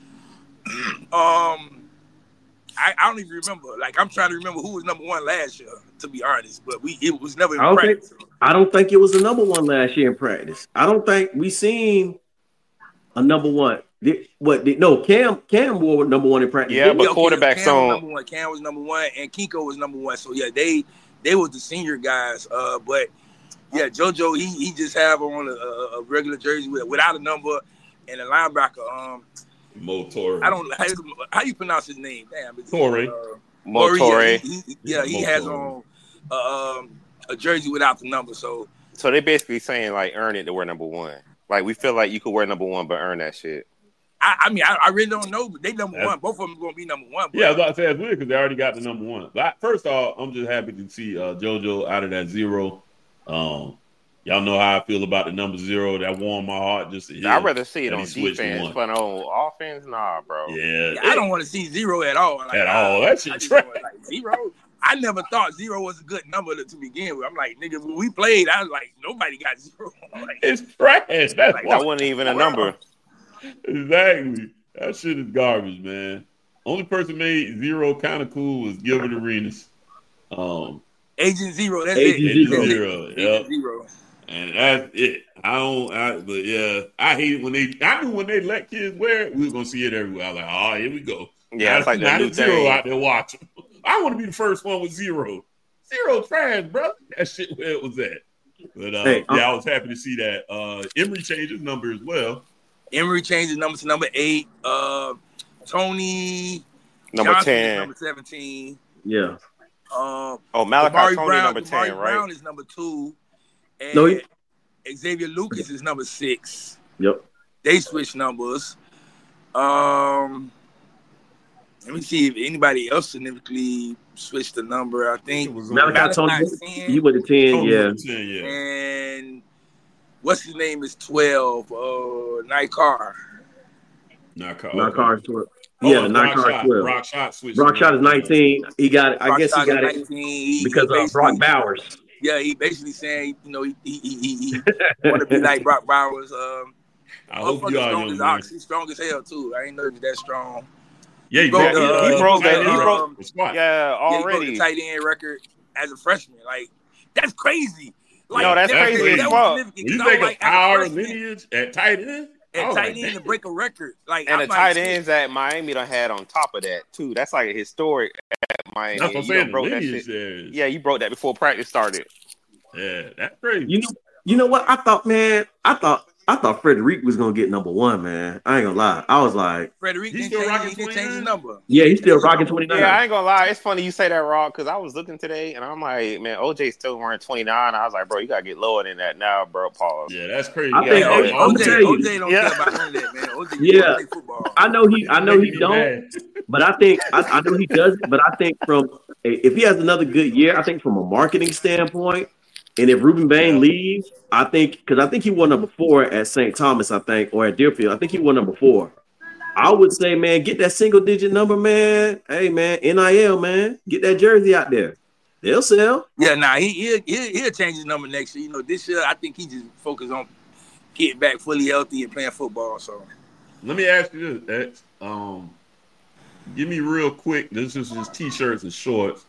[SPEAKER 5] I don't even remember. Like I'm trying to remember who was number one last year, to be honest. But it was never in practice.
[SPEAKER 6] I don't think it was a number one last year in practice. I don't think we seen a number one. Cam wore number one in practice.
[SPEAKER 4] Yeah, but quarterback's on.
[SPEAKER 5] Cam was number one, and Kiko was number one. So yeah, they was the senior guys. But yeah, JoJo he just have on a regular jersey without a number, and a linebacker.
[SPEAKER 3] Motoré.
[SPEAKER 5] I don't how you pronounce his name. Damn,
[SPEAKER 3] Motoré.
[SPEAKER 4] Motoré.
[SPEAKER 5] He has on a jersey without the number. So
[SPEAKER 4] they basically saying like earn it to wear number one. Like we feel like you could wear number one but earn that shit.
[SPEAKER 5] I mean, I really don't know, but they number one. Both of them are going to be number one.
[SPEAKER 3] Yeah, I was about to say it's weird because they already got the number one. But first off, I'm just happy to see JoJo out of that 0. Y'all know how I feel about the number 0. That warmed my heart just to hear.
[SPEAKER 4] I'd rather see it on defense, but on offense, nah, bro.
[SPEAKER 3] Yeah,
[SPEAKER 5] I don't want to see 0 at all.
[SPEAKER 3] Like, that shit trash.
[SPEAKER 5] Like 0. I never thought 0 was a good number to begin with. I'm like, nigga, when we played, I was like, nobody got 0. Like,
[SPEAKER 3] it's trash. That's
[SPEAKER 4] like, that wasn't even a number.
[SPEAKER 3] Exactly. That shit is garbage, man. Only person made 0 kind of cool was Gilbert Arenas.
[SPEAKER 5] Agent 0. That's
[SPEAKER 3] Agent 0. Yep.
[SPEAKER 5] Agent 0.
[SPEAKER 3] And that's it. But yeah, I hate it when I knew when they let kids wear it, we were gonna see it everywhere. I was like, oh, here we go.
[SPEAKER 4] Yeah, it's like that new
[SPEAKER 3] 0 out there watching. I want to be the first one with 0. 0 trash, bro. That shit where it was at. But I was happy to see that. Emory changed his number as well.
[SPEAKER 5] Emory changed his number to number 8. Tony
[SPEAKER 4] number
[SPEAKER 5] Johnson
[SPEAKER 4] 10,
[SPEAKER 5] number 17.
[SPEAKER 6] Yeah.
[SPEAKER 4] Malachi Tony number 10, right?
[SPEAKER 5] Brown is number 2. And Xavier Lucas is number 6.
[SPEAKER 6] Yep.
[SPEAKER 5] They switched numbers. Let me see if anybody else significantly switched the number. I think
[SPEAKER 6] Malachi Tony. He went to 10, yeah.
[SPEAKER 5] And what's his name is 12. Nikar.
[SPEAKER 6] Nikar's 12. Yeah, Nikar's 12.
[SPEAKER 3] Brock Shot switched.
[SPEAKER 6] Brock Shot is 19. He got it. I guess he got it because of Brock Bowers.
[SPEAKER 5] Yeah, he basically saying, he want to be like Brock Bowers.
[SPEAKER 3] I hope you are.
[SPEAKER 5] He's strong as hell too. I ain't know he's that strong.
[SPEAKER 3] Yeah,
[SPEAKER 4] he broke that. He broke.
[SPEAKER 5] Yeah,
[SPEAKER 4] already.
[SPEAKER 5] He broke the tight end record as a freshman. Like that's crazy. Like,
[SPEAKER 4] no, that's crazy as fuck.
[SPEAKER 3] You think of our lineage at tight end?
[SPEAKER 5] At tight end to break a record. Like,
[SPEAKER 4] and the tight ends at Miami done had on top of that too. That's like a historic at Miami.
[SPEAKER 3] That's what I'm saying. Broke that shit.
[SPEAKER 4] Yeah, you broke that before practice started.
[SPEAKER 3] Yeah, that's crazy.
[SPEAKER 6] You know what? I thought Frederick was gonna get number 1, man. I ain't gonna lie. I was like,
[SPEAKER 5] Frederick didn't change his number.
[SPEAKER 6] Yeah, he's still rocking 29.
[SPEAKER 4] Yeah, I ain't gonna lie. It's funny you say that, Rob, because I was looking today and I'm like, man, OJ's still wearing 29. I was like, bro, you gotta get lower than that now, bro. Pause.
[SPEAKER 3] Yeah, that's crazy.
[SPEAKER 6] I think
[SPEAKER 5] OJ don't care about none of that, man. OJ play football.
[SPEAKER 6] I know he don't, but I think I know he does. But I think if he has another good year, I think from a marketing standpoint. And if Ruben Bain leaves, I think he won number 4 at St. Thomas, I think, or at Deerfield. I think he won number 4. I would say, man, get that single digit number, man. Hey, man, NIL, man, get that jersey out there. They'll sell.
[SPEAKER 5] Yeah, he'll change his number next year. This year I think he just focused on getting back fully healthy and playing football. So
[SPEAKER 3] let me ask you this, X. Give me real quick. This is just t-shirts and shorts.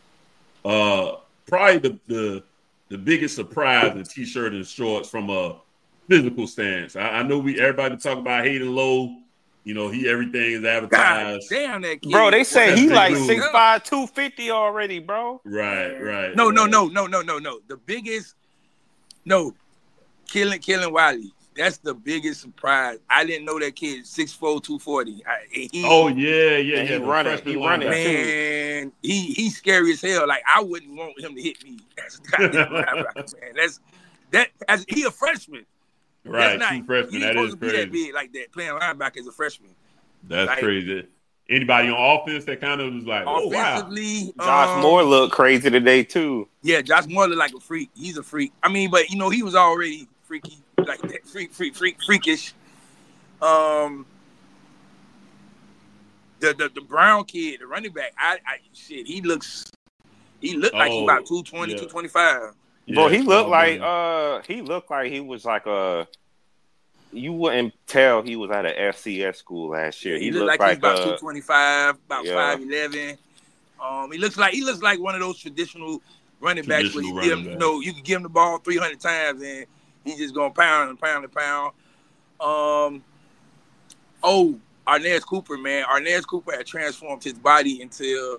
[SPEAKER 3] Probably the biggest surprise in t-shirt and shorts from a physical stance. I know everybody talk about Hayden Lowe. Everything is advertised.
[SPEAKER 5] God damn that kid.
[SPEAKER 4] Bro, they say he like 6'5", 250 already, bro.
[SPEAKER 3] Right.
[SPEAKER 5] No. The biggest, Killen Wiley. That's the biggest surprise. I didn't know that kid 6'4", 240.
[SPEAKER 3] He running.
[SPEAKER 5] Man, he's scary as hell. Like I wouldn't want him to hit me. That's goddamn man. As he a freshman.
[SPEAKER 3] Right, true freshman. That is crazy.
[SPEAKER 5] That big like that, playing linebacker as a freshman.
[SPEAKER 3] That's like, crazy. Anybody on offense that kind of was like,
[SPEAKER 5] offensively,
[SPEAKER 4] Josh Moore looked crazy today too.
[SPEAKER 5] Yeah, Josh Moore looked like a freak. He's a freak. I mean, but he was already freaky, like that, freakish. The Brown kid, the running back, he looked like he about 220, 225.
[SPEAKER 4] Bro, he looked like he was like you wouldn't tell he was at an FCS school last year. He looked like he's about 225, about 5'11". He looks like one of those traditional running backs where you can give him the ball 300 times and he's just gonna pound and pound and pound. Arnaz Cooper, man. Arnaz Cooper had transformed his body until,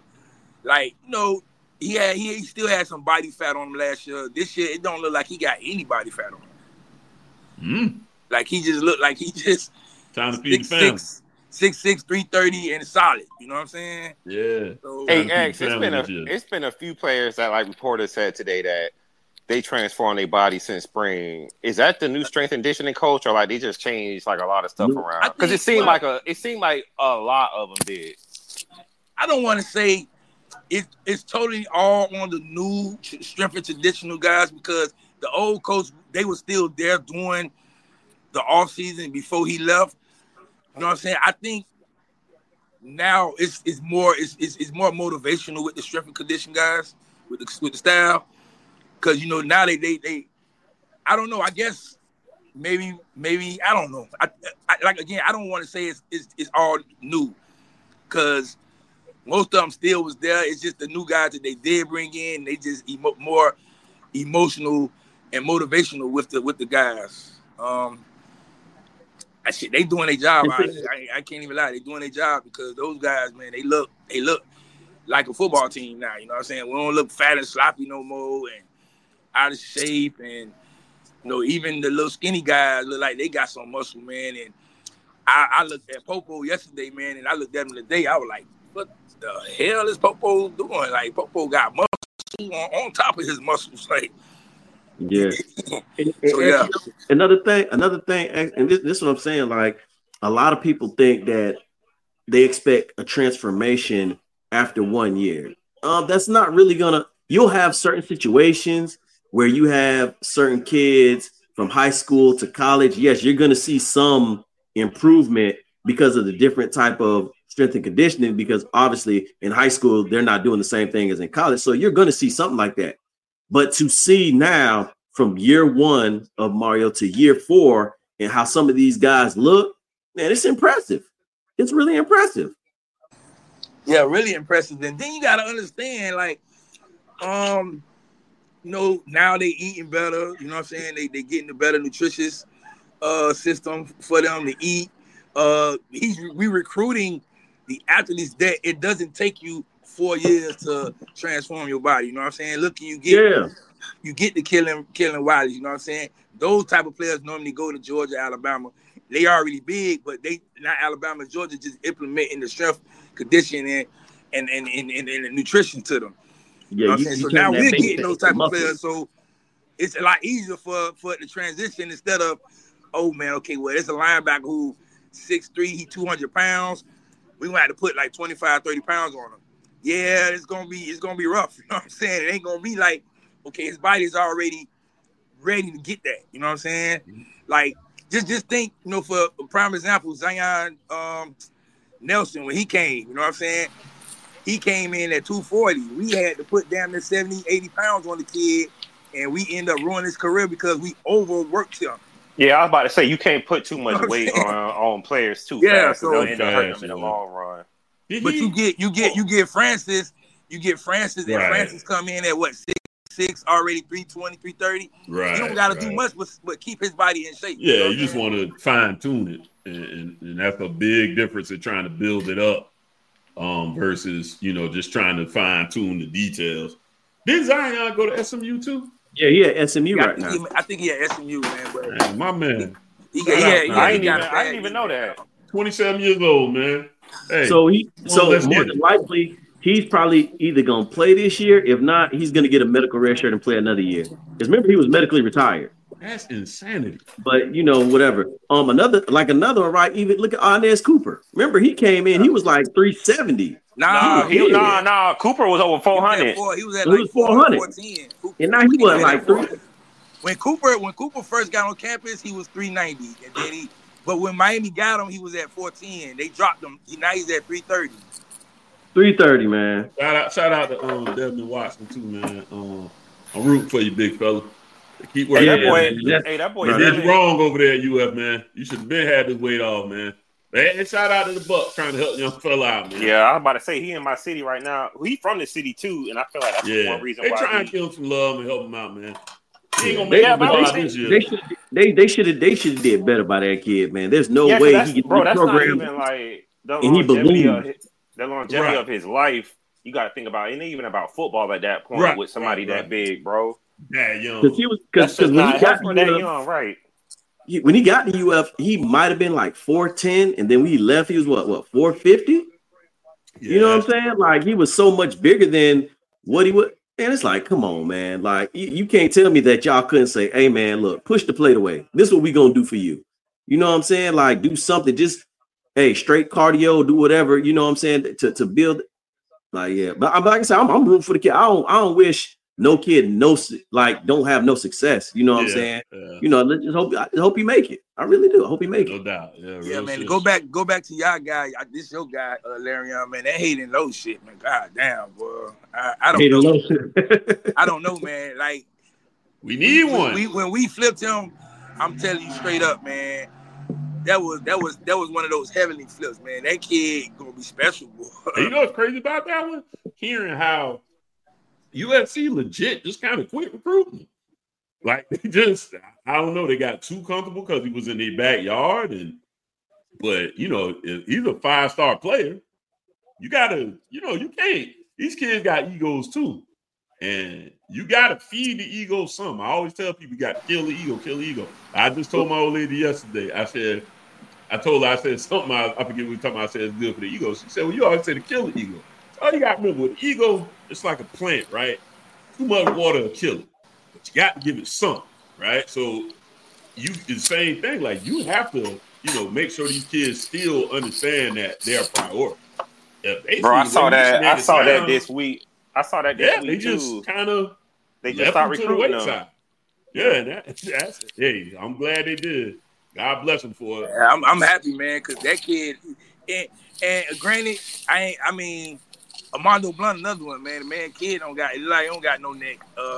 [SPEAKER 4] he still had some body fat on him last year. This year, it don't look like he got any body fat on him. Like he just looked like he just
[SPEAKER 3] time to feed the family.
[SPEAKER 5] 6'6", 330 and solid. You know what I'm saying?
[SPEAKER 3] Yeah.
[SPEAKER 4] So, hey, X, it's been a few players that reporters said today that they transformed their body since spring. Is that the new strength and conditioning coach, or they just changed a lot of stuff around? Because it seemed like a lot of them did.
[SPEAKER 5] I don't want to say it's totally all on the new strength and traditional guys, because the old coach, they were still there doing the off season before he left. You know what I'm saying? I think now it's more motivational with the strength and condition guys with the style, because now they I don't know. I guess maybe I don't know. I don't want to say it's all new, because most of them still was there. It's just the new guys that they did bring in. They just more emotional and motivational with the guys. They doing their job. I can't even lie. They doing their job, because those guys, man, they look like a football team now. You know what I'm saying? We don't look fat and sloppy no more and out of shape. And, even the little skinny guys look like they got some muscle, man. And I looked at Popo yesterday, man, and I looked at him today. I was like, what the hell is Popo doing? Like, Popo got muscle on top of his muscles. Like,
[SPEAKER 6] yeah. Another thing, and this is what I'm saying. Like, a lot of people think that they expect a transformation after 1 year. That's not really gonna. You'll have certain situations where you have certain kids from high school to college. Yes, you're gonna see some improvement because of the different type of strength and conditioning, because obviously in high school they're not doing the same thing as in college. So you're gonna see something like that. But to see now from year 1 of Mario to year 4 and how some of these guys look, man, it's impressive. It's really impressive.
[SPEAKER 5] Yeah, really impressive. And then you got to understand, now they eating better. You know what I'm saying? They getting a better nutritious system for them to eat. We recruiting the athletes that it doesn't take you 4 years to transform your body. You know what I'm saying? Look, you get the killing Wiley. You know what I'm saying? Those type of players normally go to Georgia, Alabama. They already big, but they not Alabama, Georgia, just implementing the strength, conditioning, and the nutrition to them. You know what I'm saying? So now we're getting those type of players. So it's a lot easier for the transition, instead of, it's a linebacker who 6'3", he 200 pounds. We're gonna have to put 25, 30 pounds on him. Yeah, it's gonna be rough. You know what I'm saying? It ain't gonna be like, okay, his body's already ready to get that. You know what I'm saying? Like, just think, for a prime example, Zion Nelson, when he came, you know what I'm saying? He came in at 240. We had to put down the 70, 80 pounds on the kid, and we end up ruining his career because we overworked him.
[SPEAKER 4] Yeah, I was about to say, you can't put too much weight on players too fast. So they'll end up hurting them in the long run.
[SPEAKER 5] But you get Francis. You get Francis, and Francis come in at what, 6'6", already 320, 330.
[SPEAKER 3] Right.
[SPEAKER 5] You don't got to do much, but keep his body in shape.
[SPEAKER 3] Yeah, you just want to fine tune it, and that's a big difference in trying to build it up, versus just trying to fine tune the details. Did Zion go to SMU too?
[SPEAKER 6] Yeah, SMU right now.
[SPEAKER 5] I think he at SMU, man. But
[SPEAKER 3] my man.
[SPEAKER 5] I
[SPEAKER 4] didn't even know that.
[SPEAKER 3] 27 years old, man. Hey,
[SPEAKER 6] so more than likely, he's probably either gonna play this year. If not, he's gonna get a medical red shirt and play another year. Because remember, he was medically retired.
[SPEAKER 3] That's insanity.
[SPEAKER 6] But whatever. Another one, right? Even look at Inez Cooper. Remember, he came in, he was like 370.
[SPEAKER 4] Nah. Cooper was over 400.
[SPEAKER 5] He was at like 400.
[SPEAKER 6] And now he was like 3.
[SPEAKER 5] When Cooper first got on campus, he was 390, and then but when Miami got him, he was at 410. They dropped him. Now he's at 330.
[SPEAKER 6] 330, man.
[SPEAKER 3] Shout out to Devin Watson too, man. I'm rooting for you, big fella. Keep working.
[SPEAKER 4] That boy.
[SPEAKER 3] You did wrong over there at UF, man. You should have been had this weight off, man. And shout out to the Bucks trying to help young fella out, man.
[SPEAKER 4] Yeah, I was about to say he in my city right now. He from the city too, and I feel like that's one reason why
[SPEAKER 3] they trying to give him some love and help him out, man. He ain't gonna
[SPEAKER 6] make it this year. They should have did better by that kid, man. There's no way he gets the program.
[SPEAKER 4] Not even like the longevity of his life. You got to think about it. Ain't even about football at that point with somebody that big, bro.
[SPEAKER 3] Yeah, young.
[SPEAKER 6] Because when he got
[SPEAKER 4] that young, right?
[SPEAKER 6] When he got to UF, he might have been like 410, and then when he left, he was what 450. Yeah. You know what I'm saying? Like he was so much bigger than what he would. And it's like, come on, man. Like you can't tell me that y'all couldn't say, "Hey, man, look, push the plate away. This is what we gonna do for you." You know what I'm saying? Like do something. Just straight cardio, do whatever. You know what I'm saying to build. Like but like I said, I'm rooting for the kid. I don't wish no kid don't have no success. You know what I'm saying? Yeah. Let's hope you make it. I really do. I hope you make it.
[SPEAKER 3] No doubt.
[SPEAKER 5] Yeah, man. Go back to y'all guy. This your guy, Larry Young, man. That hating low shit, man. God damn, boy. I don't know. I don't know, man. Like
[SPEAKER 3] we need one.
[SPEAKER 5] When we flipped him, I'm telling you straight up, man. That was one of those heavenly flips, man. That kid gonna be special, boy.
[SPEAKER 3] You know what's crazy about that one? Hearing how USC legit just kind of quit recruiting. Like they just, I don't know, they got too comfortable because he was in their backyard. But if he's a 5-star player, you gotta, you can't. These kids got egos too. And you gotta feed the ego some. I always tell people you gotta kill the ego. I just told my old lady yesterday, I said something, I forget what we were talking about, I said it's good for the ego. She said, well, you always say to kill the ego. All you got to remember, with the ego, it's like a plant, right? Too much water will kill it. But you got to give it some, right? So it's the same thing. Like, you have to, make sure these kids still understand that they're a priority.
[SPEAKER 4] Bro, I saw that this week.
[SPEAKER 3] They just kind of
[SPEAKER 4] stopped recruiting them.
[SPEAKER 3] Yeah, that's hey, I'm glad they did. God bless them for it.
[SPEAKER 5] Yeah, I'm happy, man, because that kid, and granted, Armando Blunt, another one, man. The man, kid don't got no neck.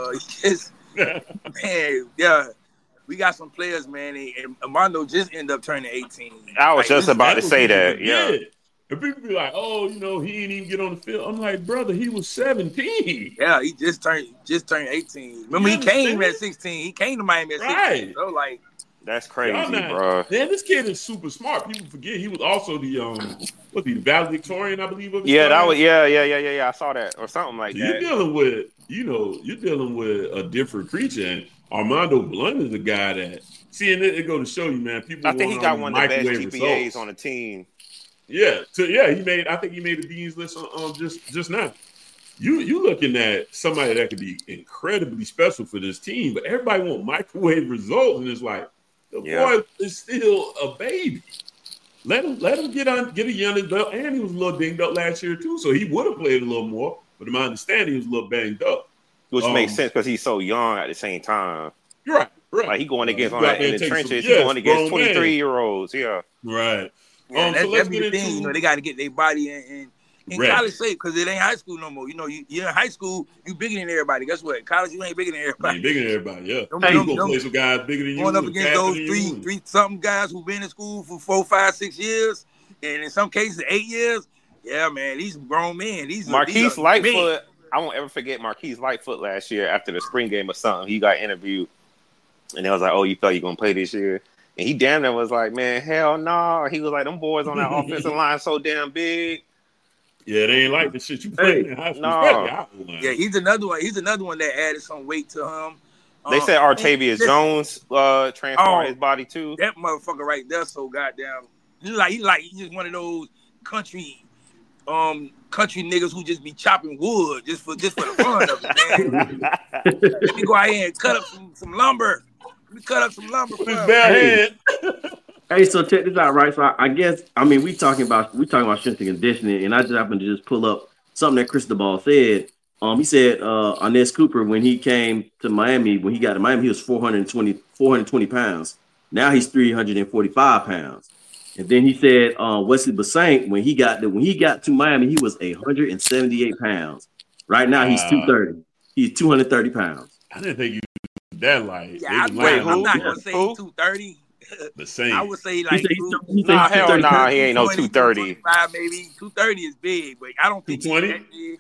[SPEAKER 5] Man, yeah. We got some players, man, and Armando just ended up turning 18.
[SPEAKER 4] I was just about to say that, yeah.
[SPEAKER 3] And people be like, "Oh, he didn't even get on the field." I'm like, brother, he was 17.
[SPEAKER 5] Yeah, he just turned 18. Remember, he came at 16. He came to Miami at 16. So, like,
[SPEAKER 4] that's crazy, bro.
[SPEAKER 3] Man, this kid is super smart. People forget he was also the the valedictorian, I believe.
[SPEAKER 4] Yeah, that was I saw that or something like that.
[SPEAKER 3] You're dealing with a different creature, and Armando Blunt is a guy that it go to show you, man. People.
[SPEAKER 4] I think he got one of the best GPAs on the team.
[SPEAKER 3] Yeah, I think he made the Dean's list on just now. You looking at somebody that could be incredibly special for this team, but everybody want microwave results, and it's like the boy is still a baby. Let him get a young belt, and he was a little dinged up last year too, so he would have played a little more. But in my understanding, he was a little banged up,
[SPEAKER 4] which makes sense because he's so young at the same time.
[SPEAKER 3] You're right.
[SPEAKER 4] Like he going against in the trenches, he's going against 23-year-olds. Yeah,
[SPEAKER 3] right.
[SPEAKER 5] Yeah, so let's get the thing. They got to get their body in college shape because it ain't high school no more. You're in high school, you bigger than everybody. Guess what? College, you ain't bigger than everybody.
[SPEAKER 3] You ain't bigger than everybody. Yeah. You gonna play some guys bigger than you.
[SPEAKER 5] Going up against those three something guys who've been in school for 4, 5, 6 years, and in some cases 8 years. Yeah, man, these grown men.
[SPEAKER 4] Marquise Lightfoot. I won't ever forget Marquise Lightfoot last year after the spring game or something. He got interviewed, and they was like, "Oh, you felt you gonna play this year?" And he damn near was like, "Man, hell no." Nah. He was like, "Them boys on that offensive line so damn big."
[SPEAKER 3] Yeah, they ain't like the shit you played in high school.
[SPEAKER 5] No. Yeah, he's another one. He's another one that added some weight to him.
[SPEAKER 4] They said Artavius Jones transformed his body too.
[SPEAKER 5] That motherfucker right there, so goddamn. He's just one of those country niggas who just be chopping wood just for the fun of it, man. Let me go out here and cut up some lumber. Let me cut up some lumber.
[SPEAKER 6] Hey, so check this out, right? So I guess we talking about strength and conditioning, and I just happened to just pull up something that Cristobal said. He said Inez Cooper, when he came to Miami, when he got to Miami, he was 420 pounds. Now he's 345 pounds. And then he said Wesley Basank, when he got to Miami, he was 178 pounds. Right now he's 230. He's 230 pounds.
[SPEAKER 3] I didn't think you was that light.
[SPEAKER 5] Yeah, I'm not gonna say 230.
[SPEAKER 3] Basank.
[SPEAKER 5] I would say like
[SPEAKER 4] hell nah, he ain't no 230.
[SPEAKER 5] Maybe 230 is big, but I don't think
[SPEAKER 3] 220.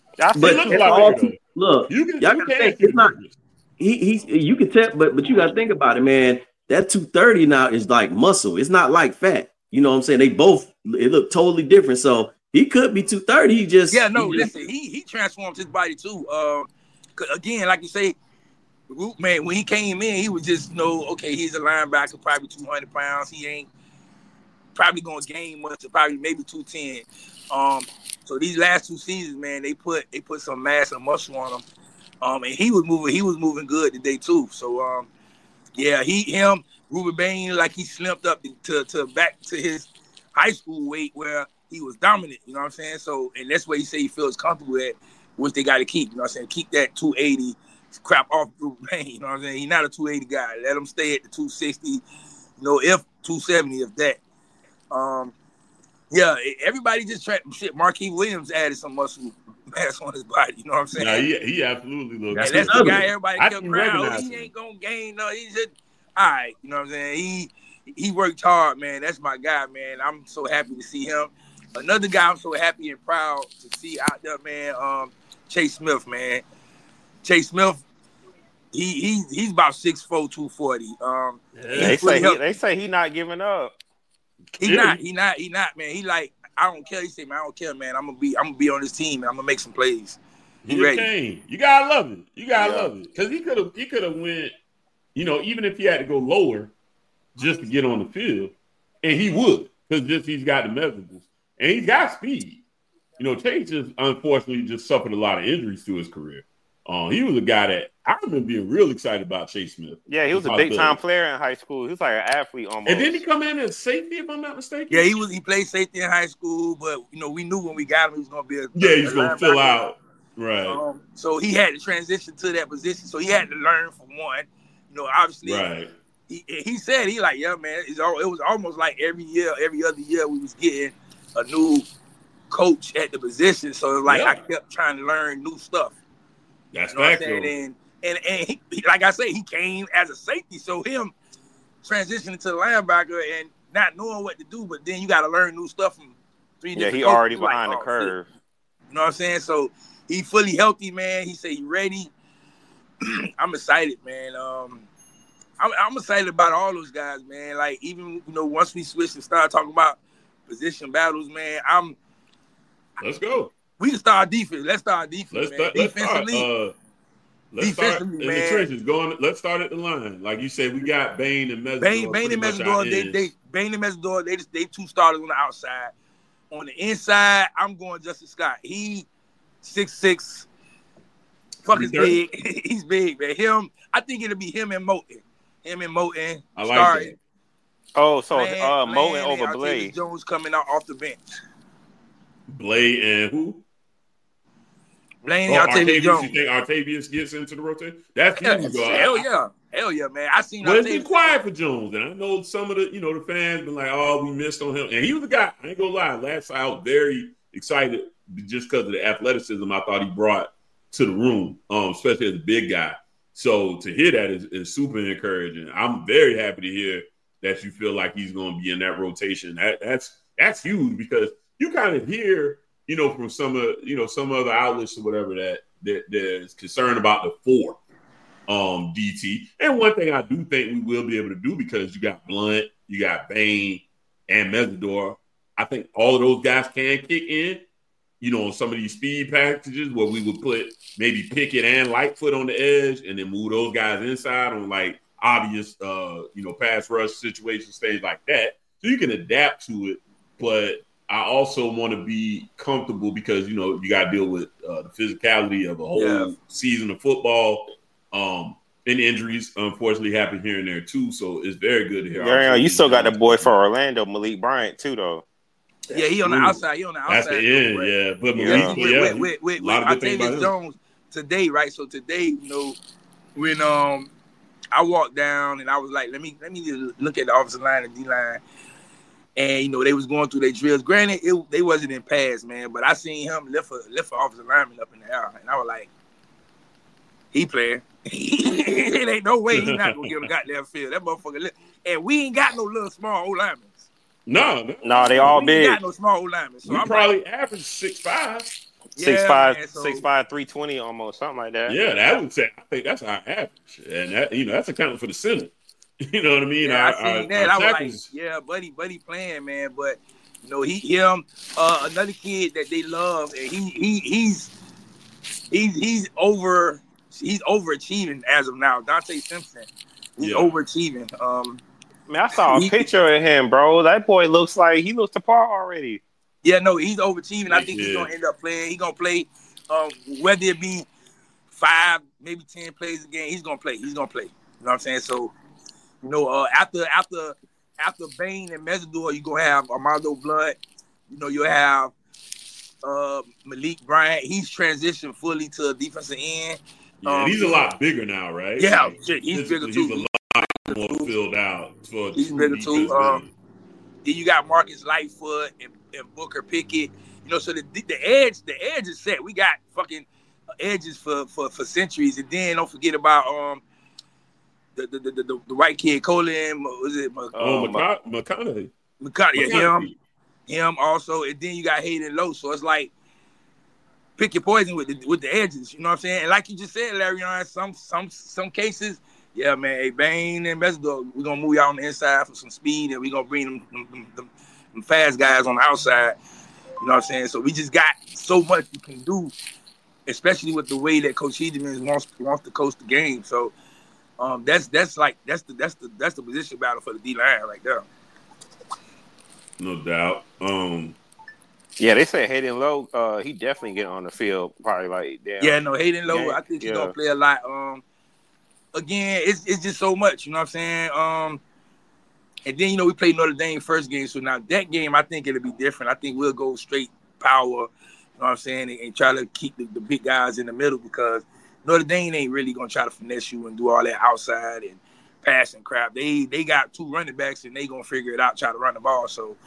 [SPEAKER 6] Look, y'all can think it's not. You can tell, but you got to think about it, man. That 230 now is like muscle. It's not like fat. You know what I'm saying? They both look totally different. So he could be 230.
[SPEAKER 5] Listen, he transformed his body too. Again, like you say, man, when he came in, he was just he's a linebacker, probably 200 pounds. He ain't probably gonna gain much, probably maybe 210. So these last 2 seasons, man, they put some mass and muscle on him. And he was moving good today too. So Ruben Bain, like he slipped up to back to his high school weight where he was dominant, you know what I'm saying? So, and that's where he say he feels comfortable at, which they got to keep, you know what I'm saying? Keep that 280 crap off Ruben Bain, you know what I'm saying? He's not a 280 guy. Let him stay at the 260, if 270, if that. Everybody just tried shit. Marquise Williams added some muscle mass on his body. You know what I'm saying?
[SPEAKER 3] Nah, he absolutely looks.
[SPEAKER 5] And that's the guy everybody kept around. He ain't gonna gain. No, he's just all right. You know what I'm saying? He worked hard, man. That's my guy, man. I'm so happy to see him. Another guy I'm so happy and proud to see out there, man. Chase Smith, man. Chase Smith. He's about 6'4", 240.
[SPEAKER 4] They say he not giving up.
[SPEAKER 5] He not, man. He like, I don't care. He said, man, I don't care, man. I'm gonna be on this team and I'm gonna make some plays.
[SPEAKER 3] He ready. You gotta love it. Love it. Because he could have went, even if he had to go lower just to get on the field, and he would, because he's got the measurables. And he's got speed. Chase just unfortunately just suffered a lot of injuries to his career. He was a guy that I remember being real excited about, Chase Smith.
[SPEAKER 4] Yeah, he was a big-time player in high school. He was like an athlete almost.
[SPEAKER 3] And didn't he come in as safety, if I'm not mistaken?
[SPEAKER 5] Yeah, he played safety in high school, but, we knew when we got him he was going to be
[SPEAKER 3] he's going to fill out. Right.
[SPEAKER 5] So he had to transition to that position. So he had to learn from one. Obviously. Right. He said, yeah, man, it was almost like every other year we was getting a new coach at the position. So it was like I kept trying to learn new stuff.
[SPEAKER 3] That's factual.
[SPEAKER 5] And he, like I say, he came as a safety. So him transitioning to the linebacker and not knowing what to do, but then you got to learn new stuff from 3 different coaches.
[SPEAKER 4] He already behind the curve.
[SPEAKER 5] You know what I'm saying? So he fully healthy, man. He said he ready. I'm excited, man. I'm excited about all those guys, man. Like even once we switch and start talking about position battles, man,
[SPEAKER 3] Let's go.
[SPEAKER 5] We can start defense. Let's start defense.
[SPEAKER 3] Let's start in the trenches. Let's start at the line. Like you said, we got Bain and Mesidor.
[SPEAKER 5] Bain and Mesidor. They 2 starters on the outside. On the inside, I'm going Justin Scott. He 6'6". Fucking big. He's big, man. I think it'll be him and Moten.
[SPEAKER 3] I like starting. That.
[SPEAKER 4] Oh, so Moten over Blade.
[SPEAKER 5] Jones coming out off the bench.
[SPEAKER 3] Blade and who?
[SPEAKER 5] Blaney, Artavius Jones.
[SPEAKER 3] You think Artavius gets into the rotation? That's huge.
[SPEAKER 5] Hell yeah, man. I seen.
[SPEAKER 3] Well, it's been quiet for Jones, and I know some of the the fans been like, "Oh, we missed on him," and he was a guy. I ain't gonna lie. Last I was very excited just because of the athleticism I thought he brought to the room, especially as a big guy. So to hear that is super encouraging. I'm very happy to hear that you feel like he's going to be in that rotation. That's huge because you kind of hear. From some other outlets or whatever that there's concern about the 4 DT. And one thing I do think we will be able to do because you got Blunt, you got Bain, and Mesidor. I think all of those guys can kick in. on some of these speed packages where we would put maybe Pickett and Lightfoot on the edge and then move those guys inside on like obvious, pass rush situations, things like that. So you can adapt to it, but I also want to be comfortable because, you got to deal with the physicality of a whole season of football. And injuries, unfortunately, happen here and there, too. So it's very good to hear.
[SPEAKER 4] Yeah, you still got the boy for Orlando, Malik Bryant, too, though.
[SPEAKER 5] Yeah, he on the outside.
[SPEAKER 3] That's the end, yeah. But Malik,
[SPEAKER 5] with Octavius Jones today, right? So today, when I walked down and I was like, let me look at the offensive line and D-line. And, they was going through their drills. Granted, they wasn't in pass, man, but I seen him lift an offensive lineman up in the air. And I was like, he playing. It ain't no way he's not going to get on the goddamn field. That motherfucker lift. And we ain't got no little small old linemen.
[SPEAKER 3] No,
[SPEAKER 4] they all big.
[SPEAKER 5] We ain't got no small old linemen. So
[SPEAKER 3] we probably average 6'5".
[SPEAKER 4] 6'5", 320 almost, something like that.
[SPEAKER 3] Yeah, I think that's our average. And that, that's accounting for the center. You know what I mean?
[SPEAKER 5] Yeah, I seen that. I was like, buddy playing, man. But him, another kid that they love, and he's overachieving as of now. Dante Simpson, he's overachieving.
[SPEAKER 4] Man, I saw a picture of him, bro. That boy looks the part already.
[SPEAKER 5] Yeah, no, he's overachieving. I think he's gonna end up playing. He's gonna play, whether it be 5, maybe 10 plays a game. He's gonna play. You know what I'm saying? So. After Bain and Mesidor, you're going to have Armando Blunt. You'll have Malik Bryant. He's transitioned fully to a defensive end.
[SPEAKER 3] Yeah, he's a lot bigger now, right?
[SPEAKER 5] Yeah, he's bigger too.
[SPEAKER 3] He's a lot more filled out.
[SPEAKER 5] He's bigger too. Then you got Marcus Lightfoot and Booker Pickett. So the edge is set. We got fucking edges for centuries. And then don't forget about the white kid, Colin, was it?
[SPEAKER 3] McConaughey.
[SPEAKER 5] McConaughey, him also, and then you got Hayden Lowe. So it's like pick your poison with the edges. You know what I'm saying? And like you just said, Larry, some cases, yeah, man. Hey, Bain and Mesidor, we're gonna move y'all on the inside for some speed, and we're gonna bring them fast guys on the outside. You know what I'm saying? So we just got so much you can do, especially with the way that Coach Hedman wants to coach the game. So. That's the position battle for the D-line right there.
[SPEAKER 3] No doubt.
[SPEAKER 4] Yeah, they say Hayden Lowe, he definitely get on the field probably like damn.
[SPEAKER 5] Yeah, no, Hayden Lowe, I think he's gonna play a lot. Again, it's just so much, you know what I'm saying? And then we play Notre Dame first game, so now that game I think it'll be different. I think we'll go straight power, you know what I'm saying, and try to keep the big guys in the middle because Notre Dame ain't really gonna try to finesse you and do all that outside and passing crap. They got 2 running backs and they gonna figure it out, try to run the ball. So,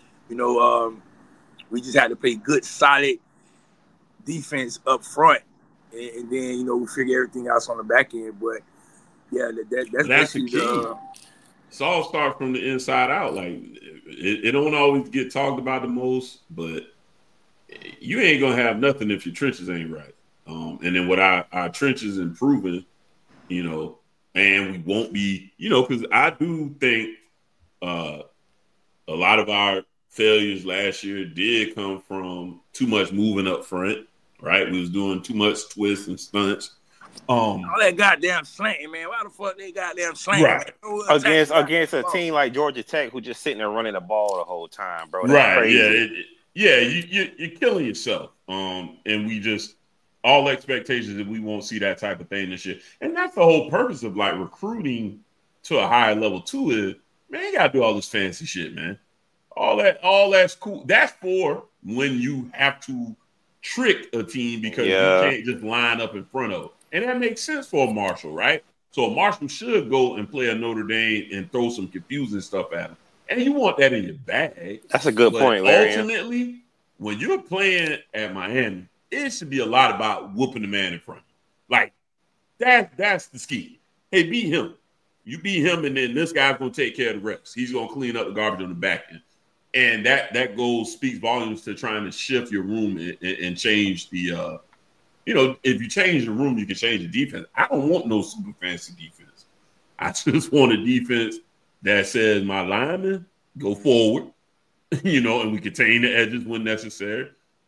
[SPEAKER 5] we just had to play good, solid defense up front, and then we figure everything else on the back end. But yeah, that's the key.
[SPEAKER 3] It's all start from the inside out. Like it don't always get talked about the most, but you ain't gonna have nothing if your trenches ain't right. And then what our trenches improving, and we won't be, because I do think a lot of our failures last year did come from too much moving up front, right? We was doing too much twists and stunts.
[SPEAKER 5] All that goddamn slanting, man. Why the fuck they goddamn slanting?
[SPEAKER 3] Right.
[SPEAKER 4] Against a team like Georgia Tech who just sitting there running the ball the whole time, bro. That's
[SPEAKER 3] right.
[SPEAKER 4] Crazy.
[SPEAKER 3] You're killing yourself. And we just all expectations that we won't see that type of thing this year. And that's the whole purpose of like recruiting to a higher level too is, man, you gotta do all this fancy shit, man. All that's cool. That's for when you have to trick a team because you can't just line up in front of it. And that makes sense for a Marshall, right? So a Marshall should go and play a Notre Dame and throw some confusing stuff at them. And you want that in your bag.
[SPEAKER 4] That's a good point, Larry.
[SPEAKER 3] Ultimately, when you're playing at Miami, it should be a lot about whooping the man in front. Like, that's the scheme. Hey, beat him. You beat him, and then this guy's going to take care of the rest. He's going to clean up the garbage on the back end. And that goal speaks volumes to trying to shift your room and change the if you change the room, you can change the defense. I don't want no super fancy defense. I just want a defense that says my linemen go forward, and we contain the edges when necessary.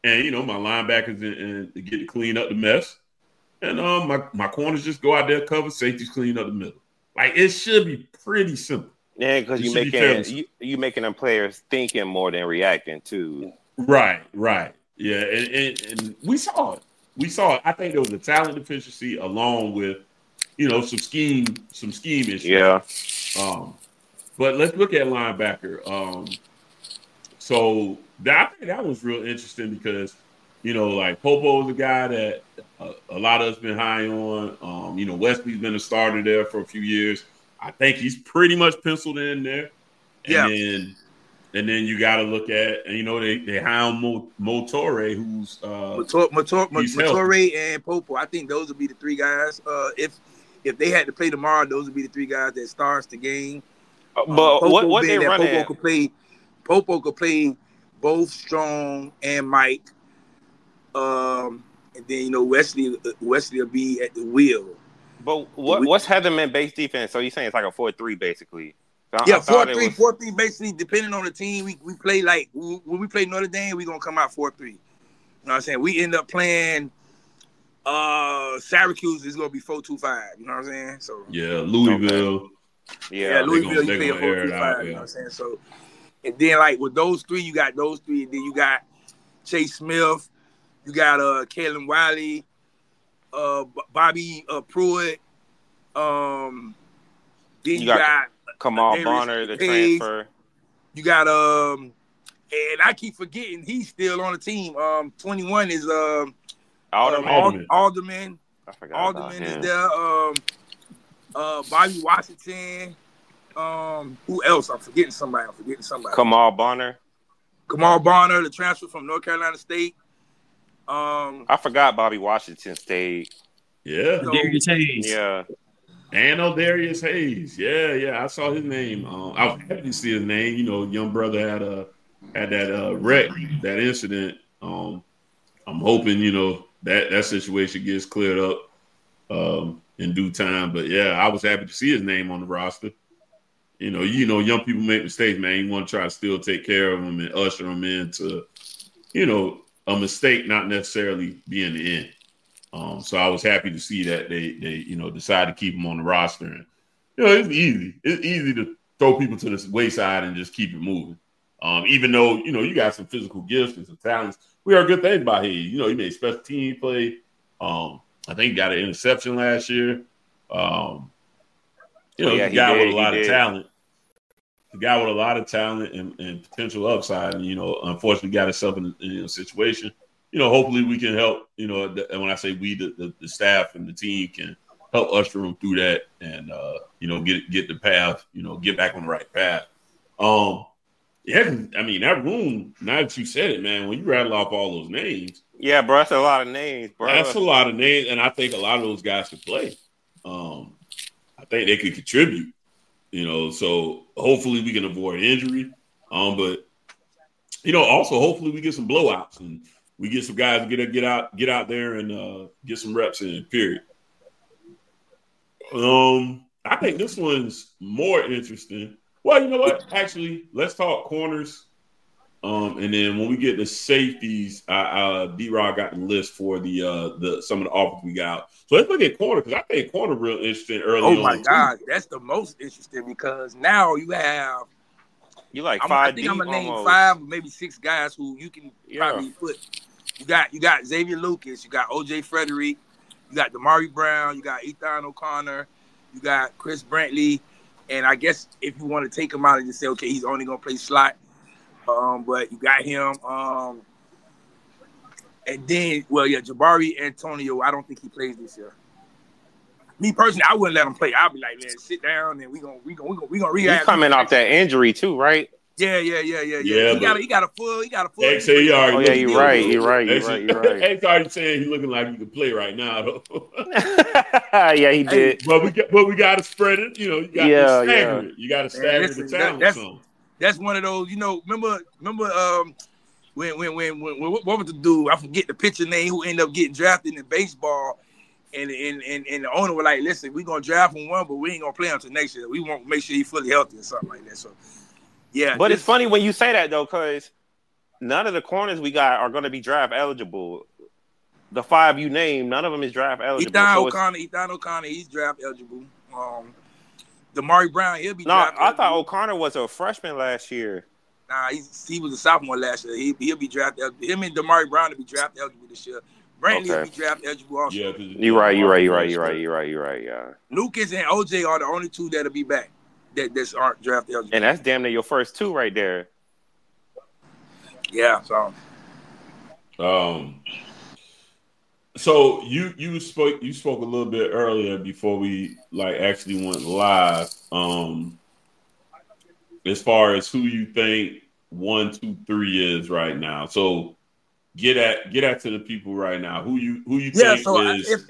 [SPEAKER 3] and my linebackers and get to clean up the mess, and my corners just go out there, cover, safeties clean up the middle. Like it should be pretty simple.
[SPEAKER 4] Yeah, because you making them players thinking more than reacting too.
[SPEAKER 3] Right. Yeah, and we saw it. I think there was a talent deficiency along with, some scheme issues.
[SPEAKER 4] Yeah.
[SPEAKER 3] But let's look at linebacker. So I think that was real interesting because, like Popo is a guy that a lot of us been high on. Wesley's been a starter there for a few years. I think he's pretty much penciled in there. And then you got to look at, they hound Motore, who's
[SPEAKER 5] Motore and Popo. I think those would be the three guys. If they had to play tomorrow, those would be the three guys that starts the game.
[SPEAKER 4] But what they running?
[SPEAKER 5] Popo could play both Strong and Mike. And then Wesley will be at the wheel.
[SPEAKER 4] But what's Heatherman base defense? So you're saying it's like a 4-3 basically?
[SPEAKER 5] 4-3 basically, depending on the team. We play like when we play Notre Dame, we're gonna come out 4-3. You know what I'm saying? We end up playing Syracuse is gonna be 4-2-5. You know what I'm saying? So
[SPEAKER 3] Louisville.
[SPEAKER 5] Okay. Yeah, Louisville, you play a 4-2-5. You know what I'm saying? So, and then like with those three, you got those three, and then you got Chase Smith, you got Kalen Wiley, Bobby Pruitt, then you got
[SPEAKER 4] Kamal Bonner, the transfer.
[SPEAKER 5] You got and I keep forgetting he's still on the team. 21 is
[SPEAKER 4] Alderman.
[SPEAKER 5] Alderman.
[SPEAKER 4] I forgot
[SPEAKER 5] Alderman is there. Bobby Washington. Who else? I'm forgetting somebody.
[SPEAKER 4] Kamal Bonner,
[SPEAKER 5] the transfer from North Carolina State.
[SPEAKER 4] I forgot Bobby Washington State.
[SPEAKER 3] Yeah.
[SPEAKER 1] Darius Hayes.
[SPEAKER 4] Yeah.
[SPEAKER 3] And Darius Hayes. Yeah. I saw his name. I was happy to see his name. Young brother had that wreck, that incident. I'm hoping, that situation gets cleared up in due time. But yeah, I was happy to see his name on the roster. Young people make mistakes, man. You want to try to still take care of them and usher them into, a mistake not necessarily being the end. So I was happy to see that they decided to keep him on the roster. And, it's easy. It's easy to throw people to the wayside and just keep it moving. Even though, you got some physical gifts and some talents. We heard good things about him. He made special team play. I think he got an interception last year. He's a guy with a lot of talent. The guy with a lot of talent and potential upside. And, unfortunately got himself in a situation. Hopefully we can help, and when I say we, the staff and the team can help usher him through that and, get the path, get back on the right path. That room, now that you said it, man, when you rattle off all those names.
[SPEAKER 4] Yeah, bro, that's a lot of names, bro.
[SPEAKER 3] That's a lot of names, and I think a lot of those guys could play. I think they could contribute, so hopefully we can avoid injury. But, also hopefully we get some blowouts and we get some guys to get out there and get some reps in, period. I think this one's more interesting. Well, you know what? Actually, let's talk corners. And then when we get to safeties, D-Rod got the list for the some of the offers we got. So let's look at corner because I think corner real interesting early on.
[SPEAKER 5] Oh my God, that's the most interesting because now you have
[SPEAKER 4] five.
[SPEAKER 5] I think I'm gonna name 5 or maybe 6 guys who you can probably put. You got Xavier Lucas, you got OJ Frederick, you got Damari Brown, you got Ethan O'Connor, you got Chris Brantley, and I guess if you want to take him out and just say, okay, he's only gonna play slot, but you got him. And then, Jabari Antonio, I don't think he plays this year. Me personally, I wouldn't let him play. I'll be like, man, sit down and we gonna rehab.
[SPEAKER 4] He's coming off that injury too, right?
[SPEAKER 5] Yeah. He got a full.
[SPEAKER 3] You're
[SPEAKER 4] right.
[SPEAKER 3] X already saying he's looking like he can play right now, though.
[SPEAKER 4] Yeah, he did.
[SPEAKER 3] But we got to spread it. You got to stagger it. You got to stagger the talent.
[SPEAKER 5] That's one of those. Remember when what was the dude? I forget the pitcher name who ended up getting drafted in baseball. And the owner was like, listen, we're going to draft him one, but we ain't going to play him until next year. We want to make sure he's fully healthy or something like that. So, yeah.
[SPEAKER 4] But it's funny when you say that, though, because none of the corners we got are going to be draft eligible. The 5 you named, none of them is draft eligible.
[SPEAKER 5] Ethan O'Connor, he's draft eligible. Damari Brown, he'll be draft eligible.
[SPEAKER 4] I thought O'Connor was a freshman last year.
[SPEAKER 5] Nah, he was a sophomore last year. He'll be draft eligible. Him and Damari Brown will be draft eligible this year. Brantley will be draft eligible also.
[SPEAKER 3] Yeah,
[SPEAKER 4] you're right. Yeah.
[SPEAKER 5] Lucas and OJ are the only 2 that'll be back that aren't draft eligible.
[SPEAKER 4] And that's damn near your first 2 right there.
[SPEAKER 5] Yeah.
[SPEAKER 3] So you spoke a little bit earlier before we actually went live. As far as who you think 1, 2, 3 is right now. So get at to the people right now. Who you think
[SPEAKER 5] so
[SPEAKER 3] is?
[SPEAKER 5] If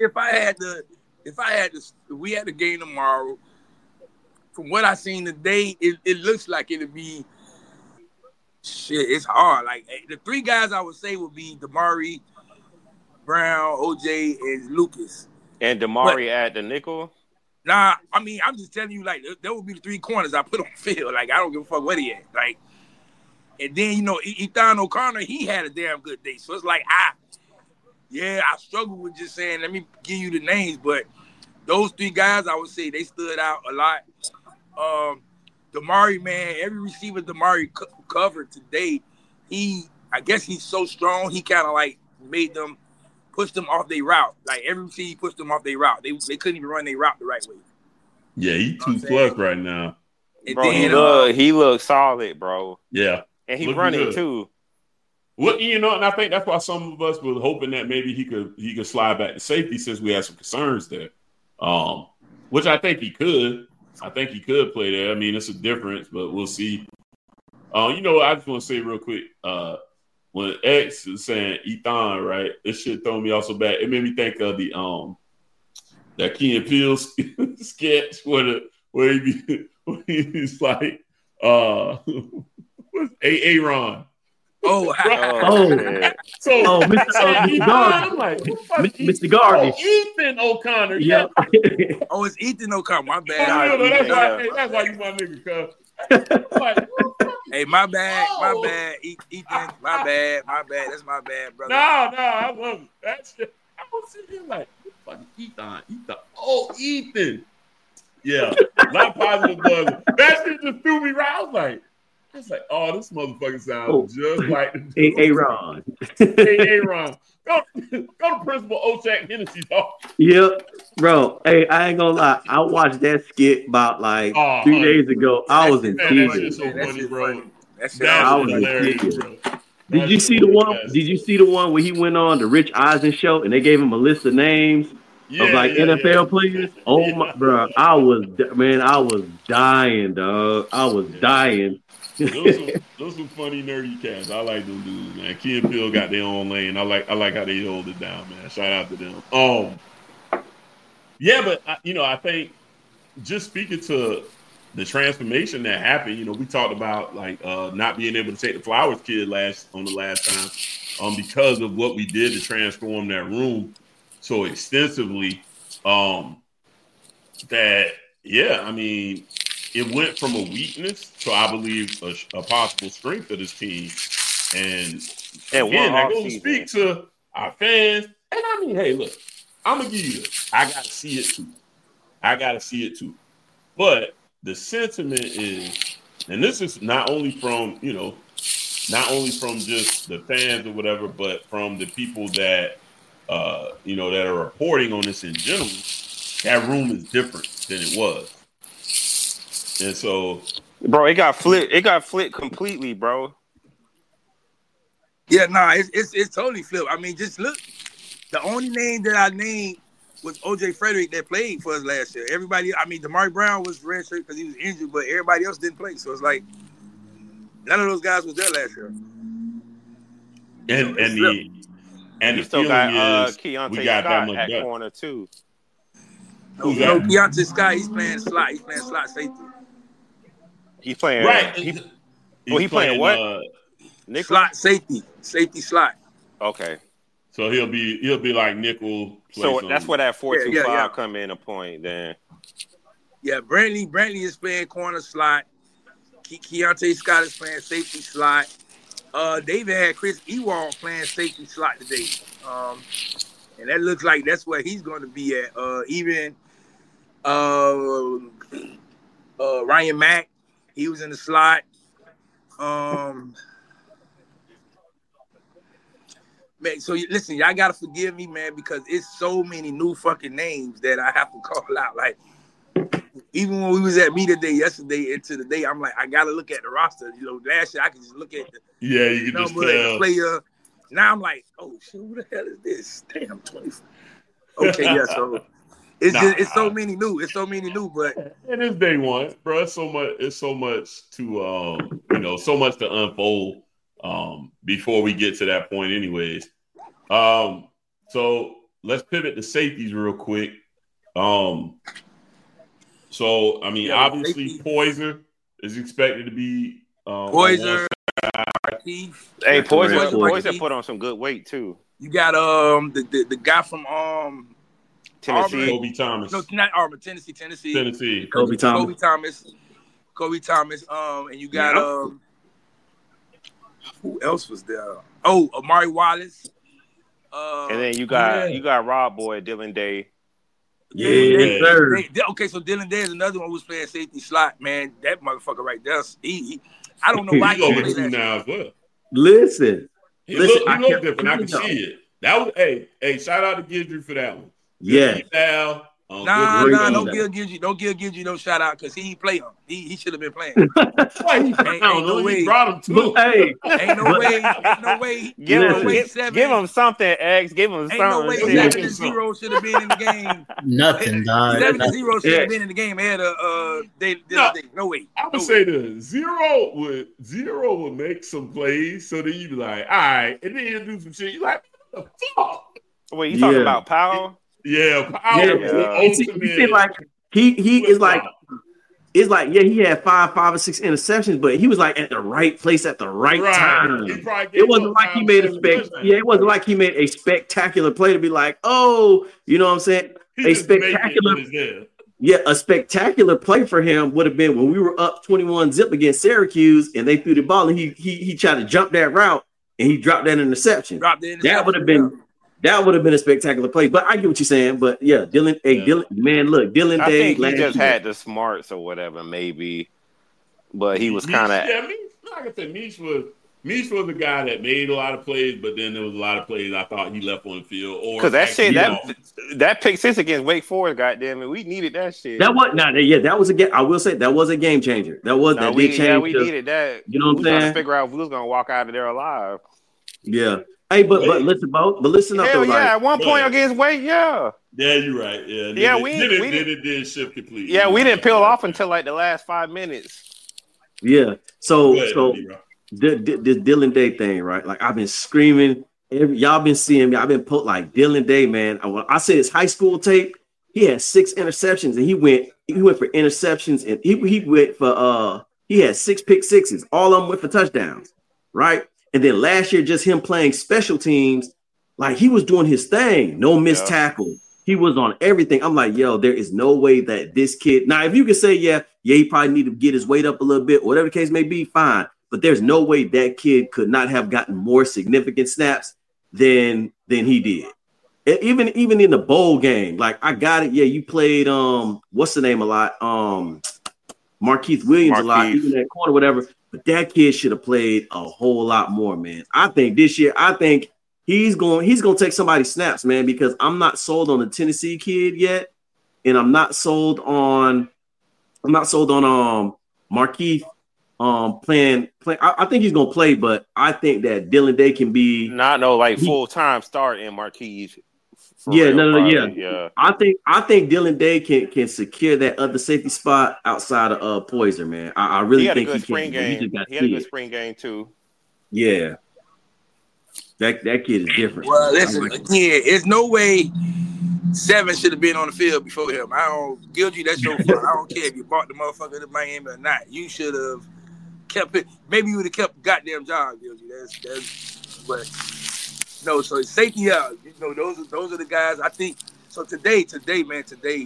[SPEAKER 5] we had the game tomorrow, from what I seen today, it looks like it'll be shit. It's hard. Like the 3 guys I would say would be Damari Brown, OJ, and Lucas.
[SPEAKER 4] And Damari at the nickel?
[SPEAKER 5] Nah, I mean, I'm just telling you, like, that would be the 3 corners I put on field. Like, I don't give a fuck where he at. Like, and then, Ethan O'Connor, he had a damn good day. So it's like, I struggle with just saying, let me give you the names. But those 3 guys, I would say, they stood out a lot. Damari, man, every receiver Damari covered today, I guess he's so strong, he kind of, like, pushed them off their route. Like every receiver he pushed them off their route. They couldn't even run their route the right way.
[SPEAKER 3] Yeah, he 2+ right now.
[SPEAKER 4] And bro, he looks solid, bro.
[SPEAKER 3] Yeah.
[SPEAKER 4] And he's running too.
[SPEAKER 3] Well, and I think that's why some of us were hoping that maybe he could slide back to safety since we had some concerns there. Which I think he could. I think he could play there. I mean, it's a difference, but we'll see. I just want to say real quick, when X is saying Ethan, right? This shit throw me also back. It made me think of the that Key and Peele sketch where he's like what's Aaron.
[SPEAKER 6] Mr. Garvey.
[SPEAKER 3] Ethan O'Connor.
[SPEAKER 6] Yeah.
[SPEAKER 5] It's Ethan O'Connor. My bad.
[SPEAKER 3] That's why you my nigga, cuz.
[SPEAKER 5] Hey, my bad, Ethan, my bad. That's my bad, brother.
[SPEAKER 3] No, I love it. That's just, I was sitting here like, fucking Ethan. Oh, Ethan. Yeah, not positive buzz. That shit just threw me right. I was like, oh, this motherfucker sounds just like
[SPEAKER 6] Aaron.
[SPEAKER 3] Aaron. Go to Principal Ochak Hennessy's office.
[SPEAKER 6] Yep, bro. Hey, I ain't gonna lie. I watched that skit about 3 days ago. I was in tears.
[SPEAKER 3] That shit's so funny, bro.
[SPEAKER 6] I was hilarious, bro. Did you see the one? Did you see the one where he went on the Rich Eisen show and they gave him a list of names of NFL players? Oh my, bro! I was dying, dog. I was dying.
[SPEAKER 3] Those some funny nerdy cats. I like them dudes, man. Key and Peele got their own lane. I like how they hold it down, man. Shout out to them. Yeah, but I think just speaking to the transformation that happened, we talked about not being able to take the Flowers kid last time, because of what we did to transform that room so extensively. It went from a weakness to, I believe, a possible strength of this team. And again, that goes to speak to our fans. And I mean, hey, look, I'm going to give you this. I got to see it too. But the sentiment is, and this is not only from just the fans or whatever, but from the people that, that are reporting on this in general, that room is different than it was. And so,
[SPEAKER 4] bro, it got flipped. It got flipped completely, bro.
[SPEAKER 5] Yeah, it's totally flipped. I mean, just look. The only name that I named was OJ Frederick that played for us last year. Everybody, Damari Brown was redshirt because he was injured, but everybody else didn't play. So it's like none of those guys was there last year.
[SPEAKER 3] And the
[SPEAKER 4] still got
[SPEAKER 3] Keontae
[SPEAKER 4] Scott at corner too.
[SPEAKER 5] Keontae Scott, he's playing slot. He's playing slot safety.
[SPEAKER 4] He's playing
[SPEAKER 3] right.
[SPEAKER 4] He's playing what?
[SPEAKER 5] Slot safety slot.
[SPEAKER 4] Okay.
[SPEAKER 3] So he'll be like nickel.
[SPEAKER 4] So that's where that 4-2-5 come in a point then.
[SPEAKER 5] Yeah, Brantley is playing corner slot. Keontae Scott is playing safety slot. David had Chris Ewald playing safety slot today. And that looks like that's where he's going to be at. Even Ryan Mack, he was in the slot. Man, so listen, y'all gotta forgive me, man, because it's so many new fucking names that I have to call out. Like, even when we was at media day yesterday into the day, I'm like, I gotta look at the roster. You know, last year I could just look at the
[SPEAKER 3] you can just tell
[SPEAKER 5] the player. Now I'm like, oh shit, who the hell is this? Damn, 24. Okay, yeah. So it's so many new. It's so many new, but
[SPEAKER 3] it is day one, bro. It's so much to so much to unfold before we get to that point, anyways. So let's pivot to safeties real quick. So I mean, obviously, safety. Poyser is expected to be
[SPEAKER 5] Poyser.
[SPEAKER 4] Hey, Poyser put on some good weight too.
[SPEAKER 5] You got the guy from
[SPEAKER 4] Tennessee,
[SPEAKER 5] Auburn.
[SPEAKER 3] Kobe Thomas.
[SPEAKER 5] No, not Auburn, Tennessee.
[SPEAKER 6] Kobe Thomas.
[SPEAKER 5] And you got who else was there? Oh, Amari Wallace.
[SPEAKER 4] And then you got Rob Boy, Dylan Day.
[SPEAKER 6] Sir.
[SPEAKER 5] Okay, so Dylan Day is another one who's playing safety slot. Man, that motherfucker right there. I don't know why
[SPEAKER 3] he's over 2 now as well.
[SPEAKER 6] Listen,
[SPEAKER 3] he look different. I can see it. That was hey, shout out to Gidry for that one.
[SPEAKER 6] Yeah.
[SPEAKER 5] Don't give Gidry no shout out because he ain't play him. He should have been playing.
[SPEAKER 3] ain't no way. He brought him too.
[SPEAKER 5] Ain't no way.
[SPEAKER 4] Give him something, X. Give him something.
[SPEAKER 5] Ain't no way 7-0 should have been in the game.
[SPEAKER 1] Nothing, dog.
[SPEAKER 5] 7-0 should have been in the game. Had no way.
[SPEAKER 3] I would say the zero would make some plays, so then you'd be like, all right, and then he'll do some shit. You're like, what the fuck?
[SPEAKER 4] Wait, you talking about Powell?
[SPEAKER 3] Yeah, Powell.
[SPEAKER 6] You see, like he is like. It's like, he had 5 or 6 interceptions, but he was like at the right place at the right time. It wasn't like he made it wasn't like he made a spectacular play to be like, oh, you know what I'm saying? A spectacular play for him would have been when we were up 21-0 against Syracuse and they threw the ball and he tried to jump that route and he dropped that interception. That would have been a spectacular play, but I get what you're saying. But Dylan Day.
[SPEAKER 4] I think he just had the smarts or whatever, maybe. But he was kind of.
[SPEAKER 3] Yeah, like I said, Meach was the guy that made a lot of plays, but then there was a lot of plays I thought he left on the field.
[SPEAKER 4] Because that pick 6 against Wake Forest, goddamn it, we needed that shit.
[SPEAKER 6] That was a game. I will say that was a game changer. We
[SPEAKER 4] needed that.
[SPEAKER 6] You know what I'm saying?
[SPEAKER 4] Trying to figure out if we was gonna walk out of there alive.
[SPEAKER 6] Yeah. Hey, but listen, Bo. But listen up.
[SPEAKER 4] Hell yeah! At one point against Wake,
[SPEAKER 3] Yeah, you're right. Yeah,
[SPEAKER 4] we
[SPEAKER 3] didn't shift completely.
[SPEAKER 4] Yeah, we didn't peel off until like the last 5 minutes.
[SPEAKER 6] Yeah. So this Dylan Day thing, right? Like I've been screaming. Y'all been seeing me. I've been put like Dylan Day, man. I said his high school tape. He had 6 interceptions, and he went for interceptions, and he went for he had 6 pick sixes. All of them went for touchdowns, right? And then last year, just him playing special teams, like he was doing his thing. No missed tackle. He was on everything. I'm like, there is no way that this kid. Now, if you could say, he probably need to get his weight up a little bit, whatever the case may be, fine. But there's no way that kid could not have gotten more significant snaps than he did. And even in the bowl game, like I got it. Yeah, you played what's the name a lot? Markeith Williams a lot, even that corner, whatever. But that kid should have played a whole lot more, man. I think this year, he's going to take somebody's snaps, man, because I'm not sold on the Tennessee kid yet, and I'm not sold on Markeith playing. I think he's going to play, but I think that Dylan Day can be
[SPEAKER 4] full-time start in Markeith.
[SPEAKER 6] Yeah. I think Dylan Day can secure that other safety spot outside of Poyser, man. I really think he can.
[SPEAKER 4] He had a good spring game too.
[SPEAKER 6] Yeah, that kid is different.
[SPEAKER 5] Well, listen, there's no way 7 should have been on the field before him. Gilgy, that's your fault. I don't care if you bought the motherfucker to Miami or not. You should have kept it. Maybe you would have kept the goddamn job, Gilgy. But. No, so safety, those are the guys. I think so. Today, man.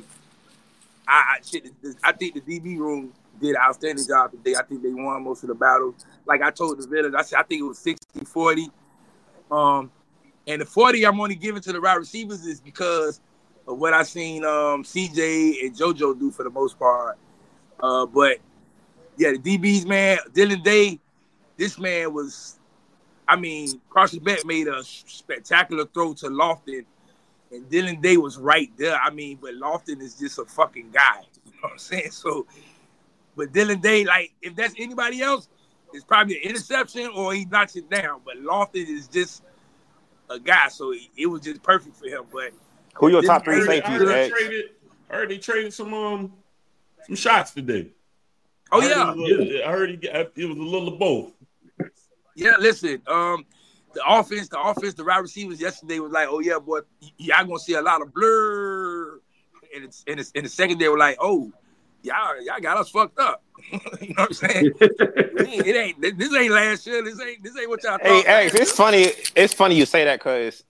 [SPEAKER 5] I think the DB room did an outstanding job today. I think they won most of the battles. Like I told the villains, I think it was 60 60-40. And the 40 I'm only giving to the wide receivers is because of what I seen CJ and JoJo do for the most part. But yeah, the DBs, man, Dylan Day, this man was, I mean, Carson Beck made a spectacular throw to Lofton, and Dylan Day was right there. I mean, but Lofton is just a fucking guy. You know what I'm saying? So, but Dylan Day, like, if that's anybody else, it's probably an interception or he knocks it down. But Lofton is just a guy, so it was just perfect for him. But
[SPEAKER 4] who your top three safeties?
[SPEAKER 3] I heard they traded some shots today.
[SPEAKER 5] Oh,
[SPEAKER 3] I heard it was a little of both.
[SPEAKER 5] Yeah, listen, the offense, the wide receivers yesterday was like, oh yeah, boy, y'all gonna see a lot of blur. And in the second, they were like, oh, y'all got us fucked up. You know what I'm saying? This ain't last year. This ain't what y'all thought.
[SPEAKER 4] Hey, it's funny. It's funny you say that because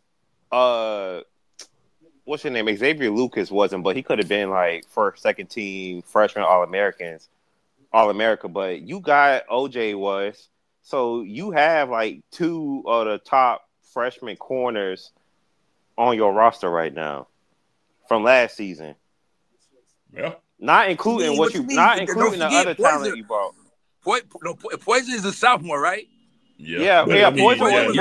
[SPEAKER 4] what's your name? Xavier Lucas wasn't, but he could have been like first, second team freshman All-America. But you got OJ was. So you have like two of the top freshman corners on your roster right now from last season.
[SPEAKER 3] Yeah.
[SPEAKER 4] Not including the other talent you brought.
[SPEAKER 5] Poison is a sophomore, right?
[SPEAKER 4] Yeah. Poison was.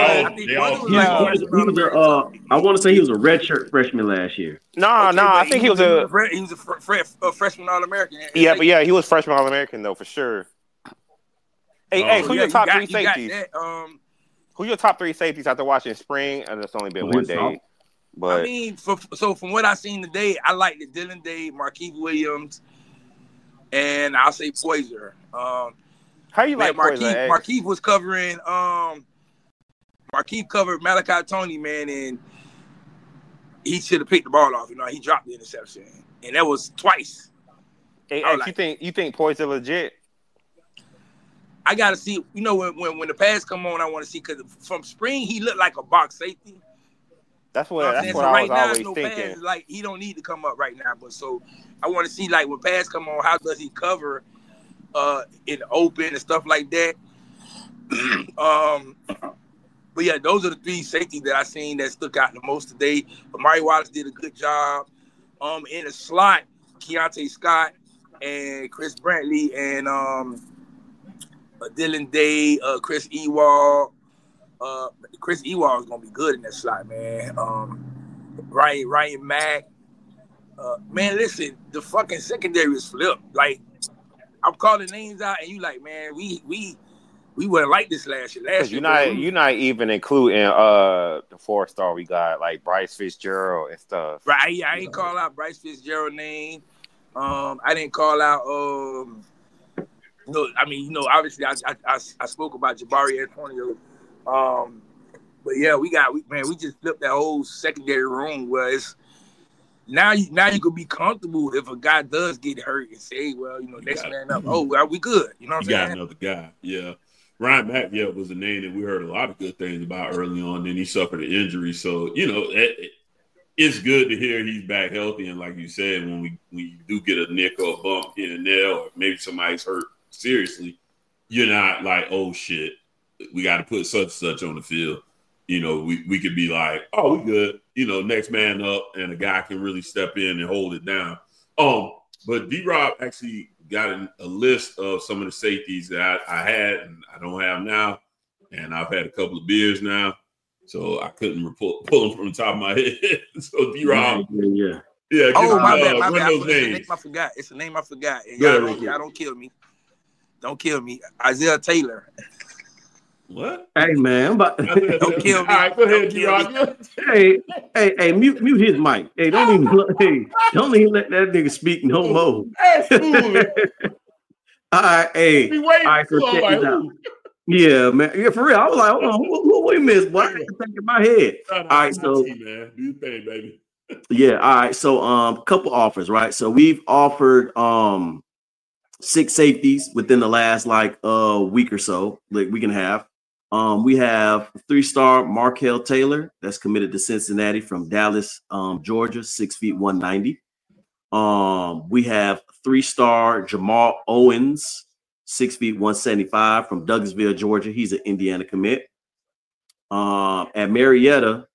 [SPEAKER 6] I want to say he was a redshirt freshman last year.
[SPEAKER 4] No, I think he was a
[SPEAKER 5] freshman All-American.
[SPEAKER 4] Yeah, but he was freshman All-American though for sure. Hey, who your top three safeties? Who your top three safeties after watching spring? And it's only been 1 day. But
[SPEAKER 5] I mean, so from what I seen today, I like the Dylan Day, Markeith Williams, and I'll say Poyser.
[SPEAKER 4] How you like Poyser?
[SPEAKER 5] Markeith was covering. Markeith covered Malachi Tony, man, and he should have picked the ball off. You know, he dropped the interception, and that was twice.
[SPEAKER 4] Hey, you think Poyser legit?
[SPEAKER 5] I gotta see. You know, when the pass come on, I want to see because from spring he looked like a box safety.
[SPEAKER 4] That's what I was always thinking.
[SPEAKER 5] Pass, like he don't need to come up right now, but so I want to see like when pass come on, how does he cover in the open and stuff like that. But yeah, those are the three safeties that I seen that stuck out the most today. Amari Wallace did a good job. In the slot, Keontae Scott and Chris Brantley and Dylan Day, Chris Ewald. Chris Ewald is gonna be good in that slot, man. Ryan Mack. Man, listen, the fucking secondary is flipped. Like, I'm calling names out, and you like, man, we wasn't like this last year. You're
[SPEAKER 4] not even including the 4-star we got, like Bryce Fitzgerald and stuff.
[SPEAKER 5] Right? Yeah, I ain't call out Bryce Fitzgerald's name. I didn't call out. Obviously, I spoke about Jabari Antonio. But yeah, we just flipped that whole secondary room where it's now you could be comfortable if a guy does get hurt and say, well, you know, next man up. Oh, well, we good. You know what I'm saying?
[SPEAKER 3] You got another guy. Yeah. Ryan Mack, was a name that we heard a lot of good things about early on. Then he suffered an injury. So, you know, it's good to hear he's back healthy. And like you said, when you do get a nick or a bump here and there, or maybe somebody's hurt seriously, you're not like, oh, shit, we got to put such and such on the field. You know, we could be like, oh, we good. You know, next man up, and a guy can really step in and hold it down. But D-Rob actually got a list of some of the safeties that I had and I don't have now. And I've had a couple of beers now, so I couldn't pull them from the top of my head. So D-Rob.
[SPEAKER 6] Yeah.
[SPEAKER 5] Oh, my bad. It's a name I forgot. And y'all don't kill me. Don't kill me. Isaiah Taylor.
[SPEAKER 3] What?
[SPEAKER 6] Hey, man,
[SPEAKER 5] don't kill me.
[SPEAKER 3] All right, go ahead, D-Rob.
[SPEAKER 6] Hey, mute his mic. Hey, don't even let that nigga speak no more. All right, hey.
[SPEAKER 3] Be waiting.
[SPEAKER 6] All right, so check this out. Yeah, man. Yeah, for real. I was like, hold on, what we missed? What? I can think in my head. All right, so
[SPEAKER 3] man, do your thing, baby.
[SPEAKER 6] Yeah, all right. So couple offers, right? So we've offered 6 safeties within the last week or so, like week and a half. We have 3-star Markel Taylor that's committed to Cincinnati from Dallas, Georgia, 6 feet 190. We have 3-star Jamal Owens, 6 feet 175 from Douglasville, Georgia. He's an Indiana commit. At Marietta,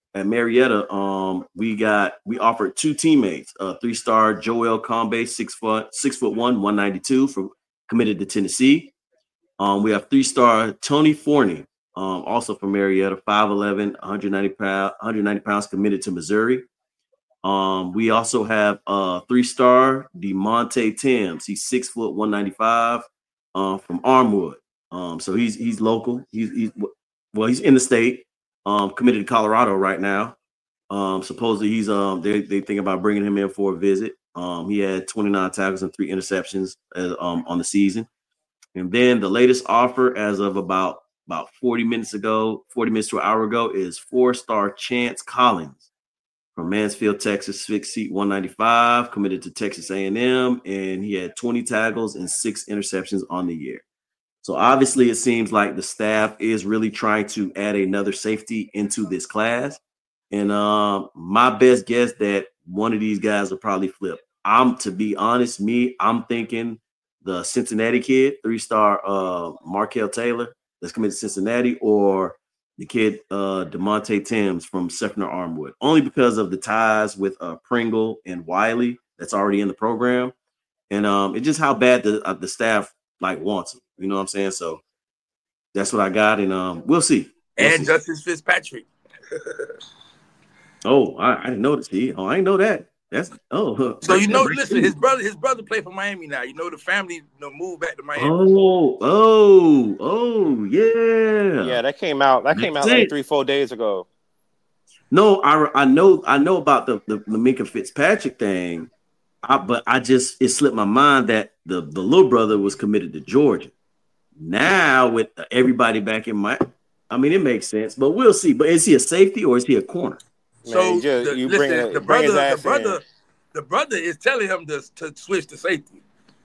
[SPEAKER 6] we offered 2 teammates, 3-star Joel Combe, 6'1", 192, committed to Tennessee. We have 3-star Tony Forney, also from Marietta, 5'11", 190 pounds, committed to Missouri. We also have 3-star DeMonte Timms. He's 6', 195, from Armwood. So he's local. He's in the state. Committed to Colorado right now. Supposedly he's they think about bringing him in for a visit. He had 29 tackles and 3 interceptions on the season. And then the latest offer as of about 40 minutes to an hour ago is 4-star Chance Collins from Mansfield, Texas, 6 feet, 195, committed to Texas A&M, and he had 20 tackles and 6 interceptions on the year. So obviously it seems like the staff is really trying to add another safety into this class. And my best guess that one of these guys will probably flip. To be honest, I'm thinking the Cincinnati kid, 3-star Markel Taylor that's committed to Cincinnati, or the kid DeMonte Timms from Seffner Armwood, only because of the ties with Pringle and Wiley that's already in the program. And it's just how bad the staff wants him. You know what I'm saying? So that's what I got, and we'll see.
[SPEAKER 5] Justice Fitzpatrick.
[SPEAKER 6] Oh, I didn't know this. I didn't know that. That's
[SPEAKER 5] so listen, his brother played for Miami now. The family moved back to Miami.
[SPEAKER 6] Yeah.
[SPEAKER 4] Yeah, that came out like 3-4 days ago.
[SPEAKER 6] No, I know about the Minkah Fitzpatrick thing, but it slipped my mind that the little brother was committed to Georgia. Now with everybody back in it makes sense, but we'll see. But is he a safety or is he a corner?
[SPEAKER 5] So the brother is telling him to switch to safety.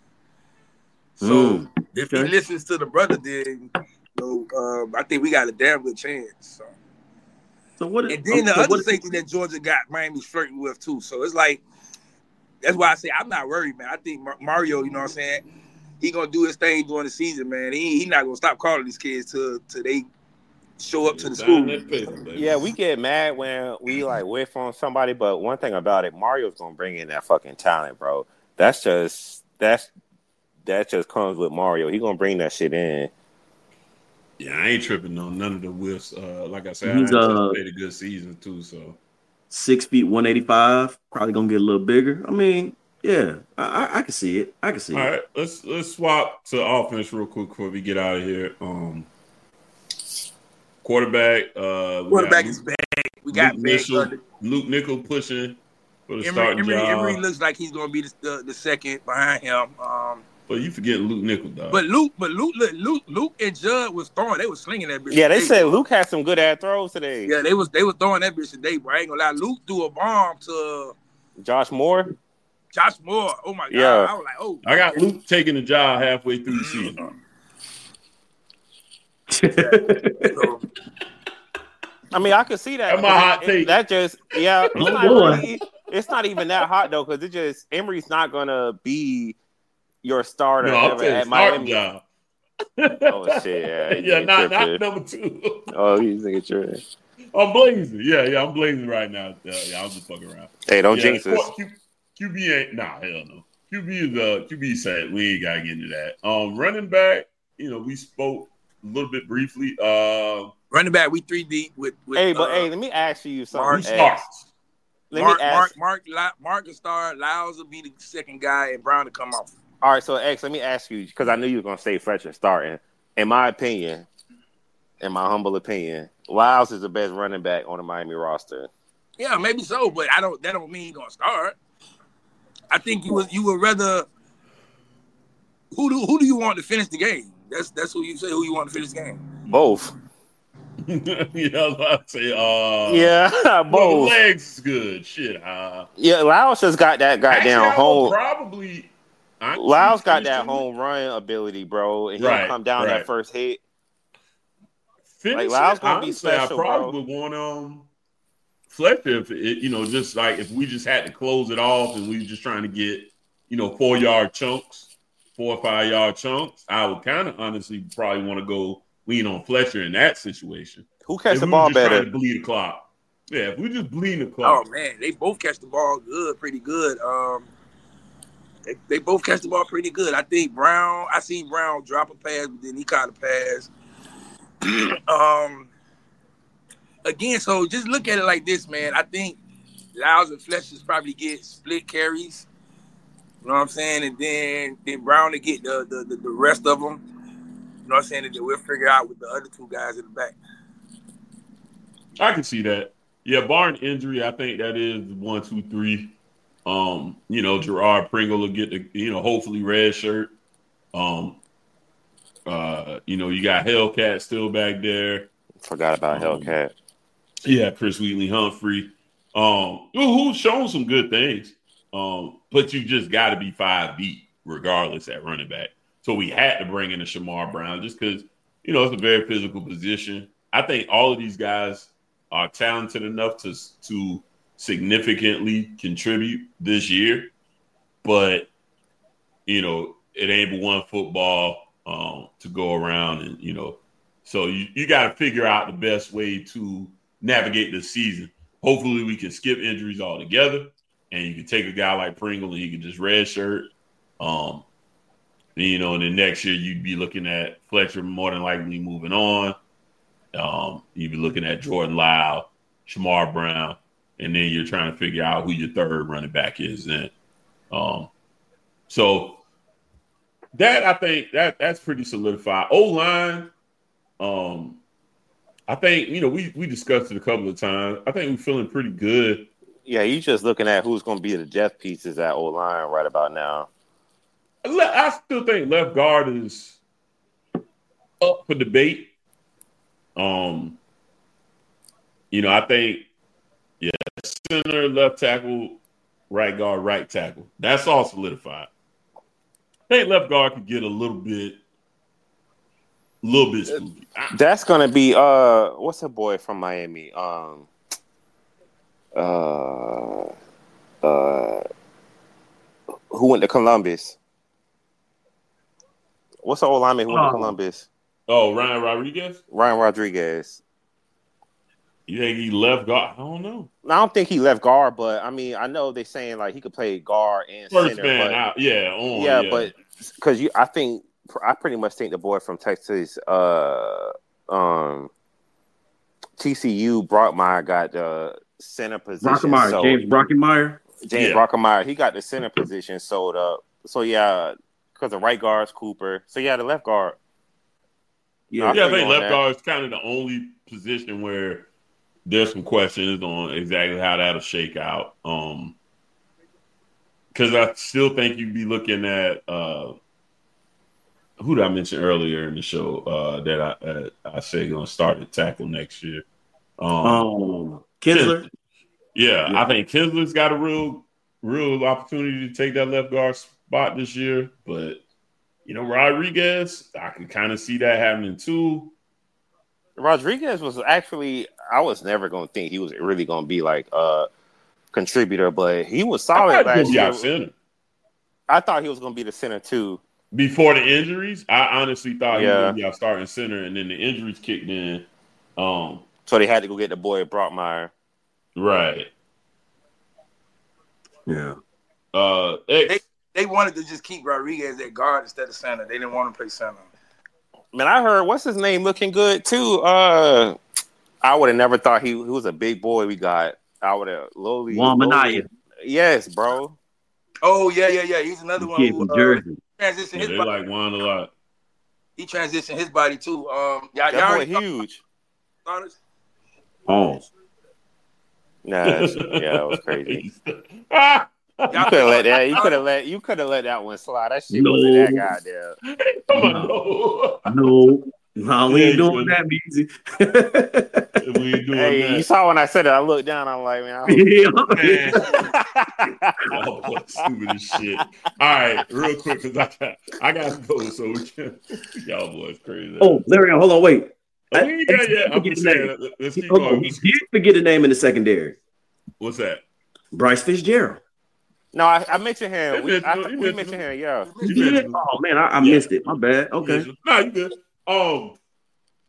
[SPEAKER 5] So if he listens to the brother, then I think we got a damn good chance. So what? And then the other safety that Georgia got, Miami's flirting with too. So it's like that's why I say I'm not worried, man. I think Mario, you know what I'm saying, he gonna do his thing during the season, man. He not gonna stop calling these kids till they show up to the school.
[SPEAKER 4] Yeah, we get mad when we whiff on somebody, but one thing about it, Mario's gonna bring in that fucking talent, bro. That just comes with Mario. He gonna bring that shit in.
[SPEAKER 3] Yeah, I ain't tripping on none of the whiffs. Like I said, I played a good season too. So
[SPEAKER 6] 6 feet, 185, probably gonna get a little bigger. I mean, yeah, I can see it. All
[SPEAKER 3] right, let's swap to offense real quick before we get out of here. Quarterback
[SPEAKER 5] is back. We got
[SPEAKER 3] Luke Nickel pushing for the starting job.
[SPEAKER 5] Emory looks like he's going to be the second behind him.
[SPEAKER 3] But you forget Luke Nickel, dog.
[SPEAKER 5] But Luke and Judd was throwing. They was slinging that bitch.
[SPEAKER 4] Yeah, they said Luke had some good ass throws today.
[SPEAKER 5] Yeah, they was throwing that bitch today. But I ain't gonna lie, Luke threw a bomb to
[SPEAKER 4] Josh Moore.
[SPEAKER 5] Oh my god!
[SPEAKER 4] Yeah.
[SPEAKER 5] I was like, oh.
[SPEAKER 3] I got Luke taking the job halfway through the season.
[SPEAKER 4] I mean, I could see that.
[SPEAKER 3] That's my hot take.
[SPEAKER 4] That just, it's not even that hot though, because Emory's not gonna be your starter at Miami.
[SPEAKER 3] Job.
[SPEAKER 4] Oh shit!
[SPEAKER 3] Yeah, not number 2.
[SPEAKER 4] Oh, he's thinking true.
[SPEAKER 3] I'm blazing. Yeah, I'm blazing right now. Yeah, I'm just fucking around.
[SPEAKER 4] Hey, don't jinx us.
[SPEAKER 3] QB ain't hell no. QB said we ain't gotta get into that. Running back, we spoke a little bit briefly.
[SPEAKER 5] Running back, we 3 deep with
[SPEAKER 4] let me ask you something.
[SPEAKER 5] Mark will start. Lyles will be the second guy, and Brown to come off.
[SPEAKER 4] All right, so X, let me ask you, because I knew you were gonna say Fletcher starting. In my humble opinion, Lyles is the best running back on the Miami roster.
[SPEAKER 5] Yeah, maybe so, but that don't mean he's gonna start. I think you would rather. Who do you want to finish the game? That's who you say. Who you want to finish the game?
[SPEAKER 4] Both.
[SPEAKER 3] I'd say.
[SPEAKER 4] Both.
[SPEAKER 3] Well, legs is good. Shit.
[SPEAKER 4] Lyles just got that goddamn home.
[SPEAKER 3] Probably.
[SPEAKER 4] Lyles got that home run ability, bro, and he'll come down that first hit. Lyles gonna be special,
[SPEAKER 3] I probably would want Fletcher if we just had to close it off and we were just trying to get 4 or 5 yard chunks. I would kind of honestly probably want to go lean on Fletcher in that situation.
[SPEAKER 4] Who catch
[SPEAKER 3] If
[SPEAKER 4] the
[SPEAKER 3] we
[SPEAKER 4] ball
[SPEAKER 3] were just
[SPEAKER 4] better?
[SPEAKER 3] trying to bleed the clock. Yeah, if we just bleeding the clock.
[SPEAKER 5] Oh man, they both catch the ball pretty good. They both catch the ball pretty good. I think I seen Brown drop a pass, but then he caught a pass. Again, so just look at it like this, man. I think Lyles and Fletcher probably get split carries. You know what I'm saying? And then Brown to get the rest of them. You know what I'm saying? And then we'll figure out with the other two guys in the back.
[SPEAKER 3] I can see that. Yeah, barring injury, I think that is 1, 2, 3. Gerard Pringle will get the, hopefully red shirt. You got Hellcat still back there.
[SPEAKER 4] Forgot about Hellcat.
[SPEAKER 3] Yeah, Chris Wheatley-Humphrey. Who's shown some good things. But you just got to be 5 deep regardless at running back. So we had to bring in a Shamar Brown just because, it's a very physical position. I think all of these guys are talented enough to significantly contribute this year. But, it ain't but one football to go around. And, so you got to figure out the best way to navigate the season. Hopefully we can skip injuries altogether. And you can take a guy like Pringle and he can just redshirt. And then next year you'd be looking at Fletcher more than likely moving on. You'd be looking at Jordan Lyle, Shamar Brown, and then you're trying to figure out who your third running back is then. So that I think that's pretty solidified. O-line, I think, we discussed it a couple of times. I think we're feeling pretty good.
[SPEAKER 4] Yeah, you just looking at who's going to be the depth pieces at O-line right about now.
[SPEAKER 3] I still think left guard is up for debate. I think, center, left tackle, right guard, right tackle. That's all solidified. I think left guard could get a little bit spooky.
[SPEAKER 4] That's going to be, what's the boy from Miami? Who went to Columbus? What's the old lineman who went to Columbus?
[SPEAKER 3] Oh, Ryan Rodriguez?
[SPEAKER 4] Ryan Rodriguez.
[SPEAKER 3] You think he left guard? I don't know.
[SPEAKER 4] I don't think he left guard, but I mean, I know they're saying like he could play guard and
[SPEAKER 3] first
[SPEAKER 4] center.
[SPEAKER 3] Man
[SPEAKER 4] but,
[SPEAKER 3] out. Yeah,
[SPEAKER 4] but because I pretty much think the boy from Texas, TCU, Brockmeyer got the center position.
[SPEAKER 6] James Brockenmeyer.
[SPEAKER 4] Brockenmeyer. He got the center position sold up. So yeah, because the right guard's Cooper. So yeah, the left guard.
[SPEAKER 3] I think left guard is kind of the only position where there's some questions on exactly how that'll shake out. Because I still think you'd be looking at who did I mention earlier in the show that I say going to start at tackle next year.
[SPEAKER 6] Kinsler.
[SPEAKER 3] Yeah, I think Kinsler's got a real opportunity to take that left guard spot this year, but. Rodriguez, I can kind of see that happening too.
[SPEAKER 4] Rodriguez was actually, I was never going to think he was really going to be like a contributor, but he was solid last year.
[SPEAKER 3] Center.
[SPEAKER 4] I thought he was going to be the center too.
[SPEAKER 3] Before the injuries, I honestly thought he was going to be our starting center, and then the injuries kicked in.
[SPEAKER 4] So they had to go get the boy Brockmeyer.
[SPEAKER 3] Right.
[SPEAKER 6] Yeah.
[SPEAKER 5] They wanted to just keep Rodriguez at guard instead of center. They didn't want to play center.
[SPEAKER 4] Man, I heard what's his name looking good too. I would have never thought he was a big boy. We got I would have
[SPEAKER 6] Wamania.
[SPEAKER 4] Yes, bro.
[SPEAKER 5] Oh yeah. He's another one who
[SPEAKER 6] Jersey.
[SPEAKER 5] Transitioned his
[SPEAKER 3] they
[SPEAKER 5] body.
[SPEAKER 3] like Juan a lot.
[SPEAKER 5] He transitioned his body too.
[SPEAKER 4] That boy huge.
[SPEAKER 5] Honest.
[SPEAKER 6] Oh.
[SPEAKER 4] Nah, that was crazy. You could have let that. You could have let that one slide. That shit wasn't that goddamn.
[SPEAKER 6] No, we ain't doing that, easy.
[SPEAKER 3] We ain't doing that.
[SPEAKER 4] You saw when I said it. I looked down. I'm like, man.
[SPEAKER 3] Y'all boys stupid as shit. All right, real quick, because I got to go. So we can. Y'all boys crazy.
[SPEAKER 6] Oh, Larry, hold on, wait.
[SPEAKER 3] I'm just saying. Let's keep going.
[SPEAKER 6] We did forget a name in the secondary.
[SPEAKER 3] What's that?
[SPEAKER 6] Bryce Fitzgerald.
[SPEAKER 4] No, I mentioned him. We mentioned him, yeah.
[SPEAKER 6] Oh, man, I missed it. My bad. Okay.
[SPEAKER 3] No, you good.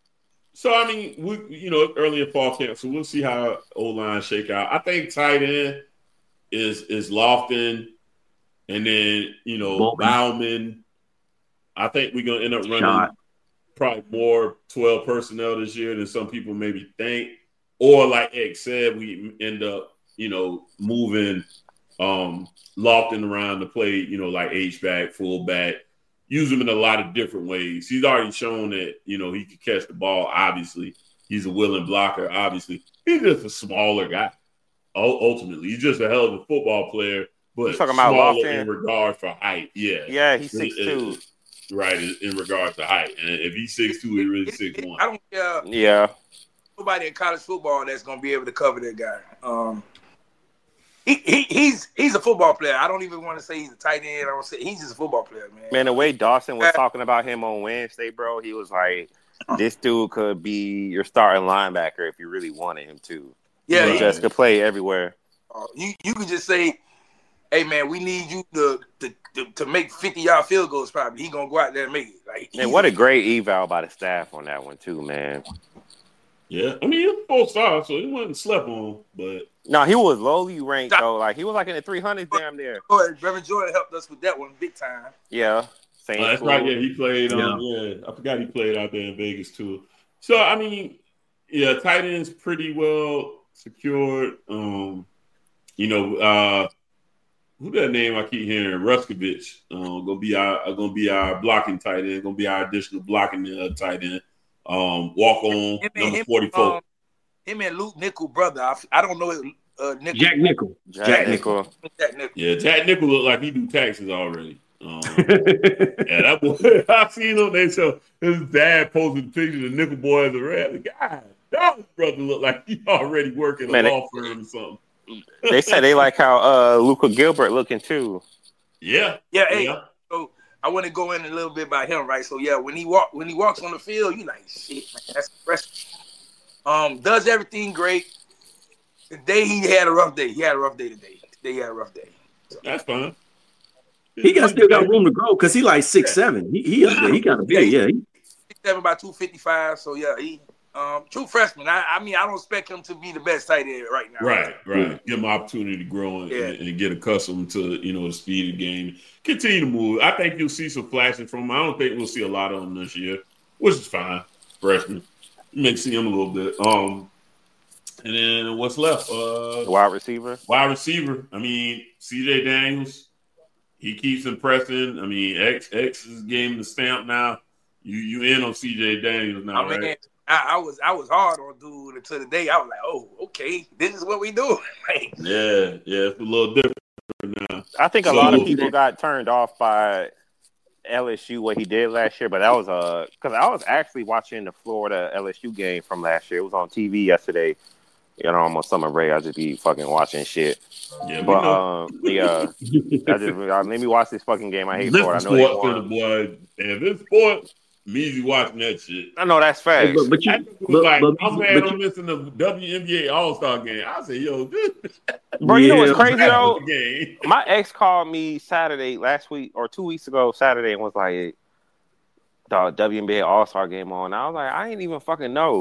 [SPEAKER 3] So I mean, early in fall camp, so we'll see how O-line shake out. I think tight end is Lofton, and then Bowman. I think we're gonna end up running probably more 12 personnel this year than some people maybe think. Or like X said, we end up moving Lofton around to play like H-back, fullback. Use him in a lot of different ways. He's already shown that, he can catch the ball, obviously. He's a willing blocker, obviously. He's just a smaller guy, ultimately. He's just a hell of a football player, but smaller in regard for height. Yeah.
[SPEAKER 4] Yeah, he's 6'2".
[SPEAKER 3] Right, in regards to height. And if he's 6'2", he's really 6'1".
[SPEAKER 5] I don't care.
[SPEAKER 4] Yeah.
[SPEAKER 5] Nobody in college football that's going to be able to cover that guy. He's a football player. I don't even want to say he's a tight end. I don't say he's just a football player, man.
[SPEAKER 4] Man, the way Dawson was talking about him on Wednesday, bro, he was like, "This dude could be your starting linebacker if you really wanted him to.
[SPEAKER 5] Yeah,
[SPEAKER 4] he just could play everywhere."
[SPEAKER 5] You could just say, "Hey, man, we need you to make 50-yard field goals. Probably he gonna go out there and make it."
[SPEAKER 4] And what a great eval by the staff on that one too, man.
[SPEAKER 3] Yeah, I mean, he was 4-star, so he wasn't slept on, but.
[SPEAKER 4] No, he was lowly ranked though. Like he was like in the 300s damn near.
[SPEAKER 5] Reverend Jordan helped us with that one big time.
[SPEAKER 4] Yeah,
[SPEAKER 3] that's right. Yeah, he played. I forgot he played out there in Vegas too. So I mean, tight end's pretty well secured. Who that name I keep hearing? Ruskovich. Gonna be our blocking tight end. Gonna be our additional blocking tight end. Walk on number 44.
[SPEAKER 5] Him and Luke Nickel brother. I don't know Nickel.
[SPEAKER 6] Jack Nickel.
[SPEAKER 3] Yeah, Jack Nickel look like he do taxes already. That boy, I seen on that show. His dad posted a picture of the Nickel boy as a red guy. That brother look like he already working a law firm or something.
[SPEAKER 4] They said they like how Luka Gilbert looking too.
[SPEAKER 5] Yeah. So I want to go in a little bit about him, right? So yeah, when he walks on the field, you like shit, man, that's impressive. Does everything great. Today he had a rough day. He had a rough day today. He had a rough day. So.
[SPEAKER 3] That's fine.
[SPEAKER 6] He still got room to grow because he like 6'7". He up there. He got a big,
[SPEAKER 5] 6'7" by 255. So yeah, he true freshman. I mean, I don't expect him to be the best tight end right now.
[SPEAKER 3] Right. Give him an opportunity to grow and get accustomed to the speed of the game. Continue to move. I think you'll see some flashes from him. I don't think we'll see a lot of him this year, which is fine. Freshman. You may see him a little bit. And then what's left?
[SPEAKER 4] Wide receiver.
[SPEAKER 3] I mean, CJ Daniels, he keeps impressing. I mean, X is getting the stamp now. You in on CJ Daniels now, right?
[SPEAKER 5] I was hard on dude until the day I was like, oh, okay, this is what we do.
[SPEAKER 3] Yeah, it's a little different now.
[SPEAKER 4] I think a lot of people got turned off by LSU what he did last year, but that was because I was actually watching the Florida LSU game from last year. It was on TV yesterday. On summer break, I just be fucking watching shit.
[SPEAKER 3] Yeah,
[SPEAKER 4] but I made me watch this fucking game. I hate Florida. I know they won.
[SPEAKER 3] Boy, and this sport, me easy watching that shit.
[SPEAKER 4] I know that's facts.
[SPEAKER 3] I'm mad on missing the WNBA All-Star game. I said, yo, this.
[SPEAKER 4] Bro, you know what's crazy though? My ex called me Saturday last week or 2 weeks ago Saturday and was like, the WNBA All-Star game on. I was like, I ain't even fucking know.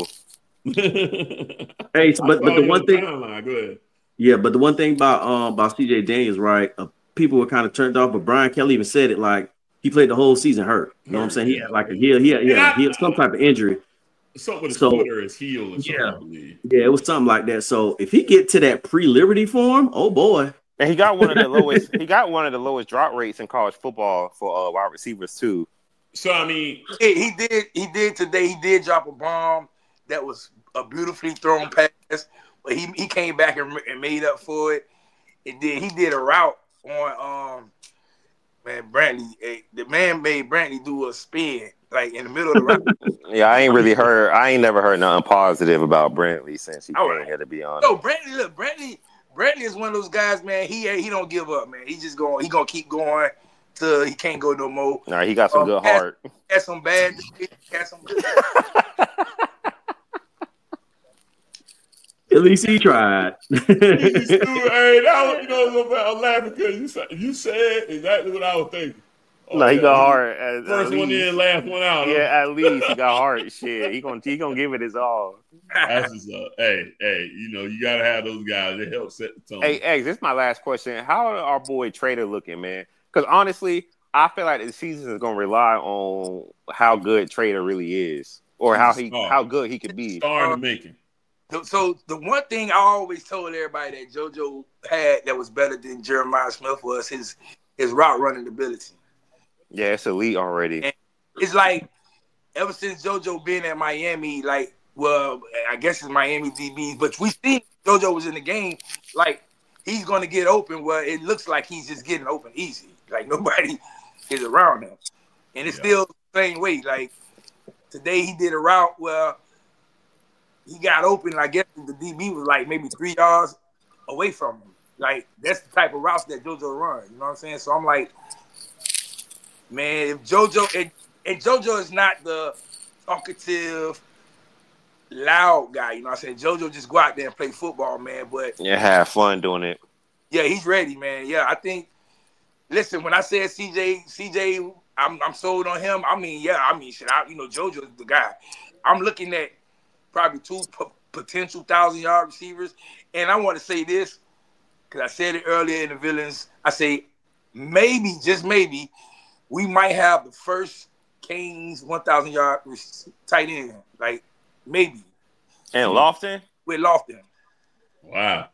[SPEAKER 6] Hey, but the one thing,
[SPEAKER 3] go ahead.
[SPEAKER 6] Yeah, but the one thing about CJ Daniels, right? People were kind of turned off, but Brian Kelly even said it like he played the whole season hurt. You know what I'm saying? He had like he had some type of injury.
[SPEAKER 3] Something with his foot or his heel or something, I believe.
[SPEAKER 6] Yeah, it was something like that. So if he get to that pre-Liberty form, oh boy.
[SPEAKER 4] And he got one of the lowest. He got one of the lowest drop rates in college football for wide receivers too.
[SPEAKER 3] So I mean,
[SPEAKER 5] he did today. He did drop a bomb that was a beautifully thrown pass, but he came back and made up for it. And then he did a route on Brantley. The man made Brantley do a spin like in the middle of the route.
[SPEAKER 4] Yeah, I ain't never heard nothing positive about Brantley since he came here, to be honest.
[SPEAKER 5] No, Brantley is one of those guys, man. He don't give up, man. He gonna keep going till he can't go no more.
[SPEAKER 4] All right, he got some good heart.
[SPEAKER 5] Had some bad. Had some good.
[SPEAKER 6] At least he tried.
[SPEAKER 3] Hey, I'm laughing because you said exactly what I was thinking.
[SPEAKER 4] No, he got hard.
[SPEAKER 3] First one in, last one out.
[SPEAKER 4] Yeah, at least he got hard. Shit, he gonna give it his all.
[SPEAKER 3] That's just hey, you gotta have those guys. It helps set the tone.
[SPEAKER 4] Hey, Eggs, this is my last question. How are our boy Trader looking, man? Because honestly, I feel like the season is gonna rely on how good Trader really is, or how good he could be.
[SPEAKER 3] Star in the making.
[SPEAKER 5] So the one thing I always told everybody that JoJo had that was better than Jeremiah Smith was his route running ability.
[SPEAKER 4] Yeah, it's elite already.
[SPEAKER 5] And it's like ever since JoJo been at Miami, like, well, I guess it's Miami DBs, but we seen JoJo was in the game, like he's gonna get open. Well, it looks like he's just getting open easy. Like nobody is around him, and it's still the same way. Like today, he did a route where he got open. And I guess the DB was like maybe 3 yards away from him. Like that's the type of routes that JoJo runs. You know what I'm saying? So I'm like, man, if JoJo and JoJo is not the talkative, loud guy, you know what I'm saying? JoJo just go out there and play football, man. But
[SPEAKER 4] yeah, have fun doing it.
[SPEAKER 5] Yeah, he's ready, man. Yeah, I think. Listen, when I said CJ, I'm sold on him. Shit. JoJo is the guy. I'm looking at probably 2 potential 1,000-yard receivers, and I want to say this because I said it earlier in the Villains. I say maybe, just maybe, we might have the first Canes 1,000-yard tight end. Like, maybe.
[SPEAKER 4] And Lofton?
[SPEAKER 5] With Lofton.
[SPEAKER 3] Wow.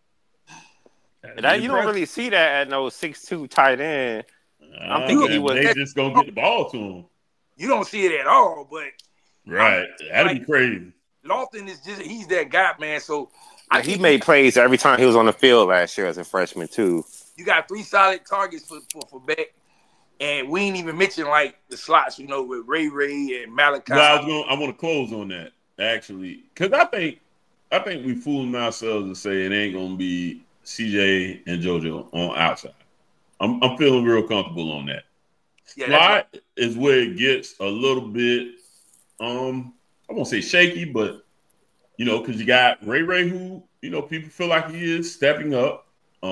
[SPEAKER 4] You don't really see that at no 6'2" tight end. I'm thinking he was.
[SPEAKER 3] They just gonna get the ball to him.
[SPEAKER 5] You don't see it at all, but
[SPEAKER 3] right, that'd be crazy.
[SPEAKER 5] Lofton is he's that guy, man. So
[SPEAKER 4] he made plays every time he was on the field last year as a freshman too.
[SPEAKER 5] You got 3 solid targets for Beck, and we ain't even mention like the slots, with Ray and Malachi.
[SPEAKER 3] Well, I want to close on that actually, because I think we fooling ourselves to say it ain't gonna be CJ and JoJo on outside. I'm feeling real comfortable on that.
[SPEAKER 5] Yeah,
[SPEAKER 3] Slot is where it gets a little bit, I won't say shaky, but because you got Ray who people feel like he is stepping up.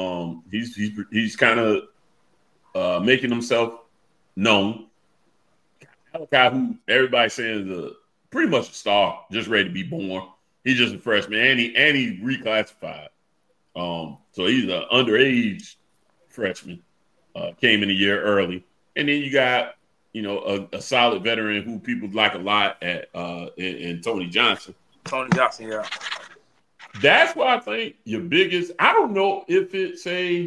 [SPEAKER 3] He's kind of making himself known. Malachi, who everybody's saying is pretty much a star, just ready to be born. He's just a freshman, and he reclassified. So he's an underage freshman, came in a year early. And then you got, a solid veteran who people like a lot in Tony Johnson.
[SPEAKER 5] Tony Johnson, yeah.
[SPEAKER 3] That's why I think your biggest, I don't know if it's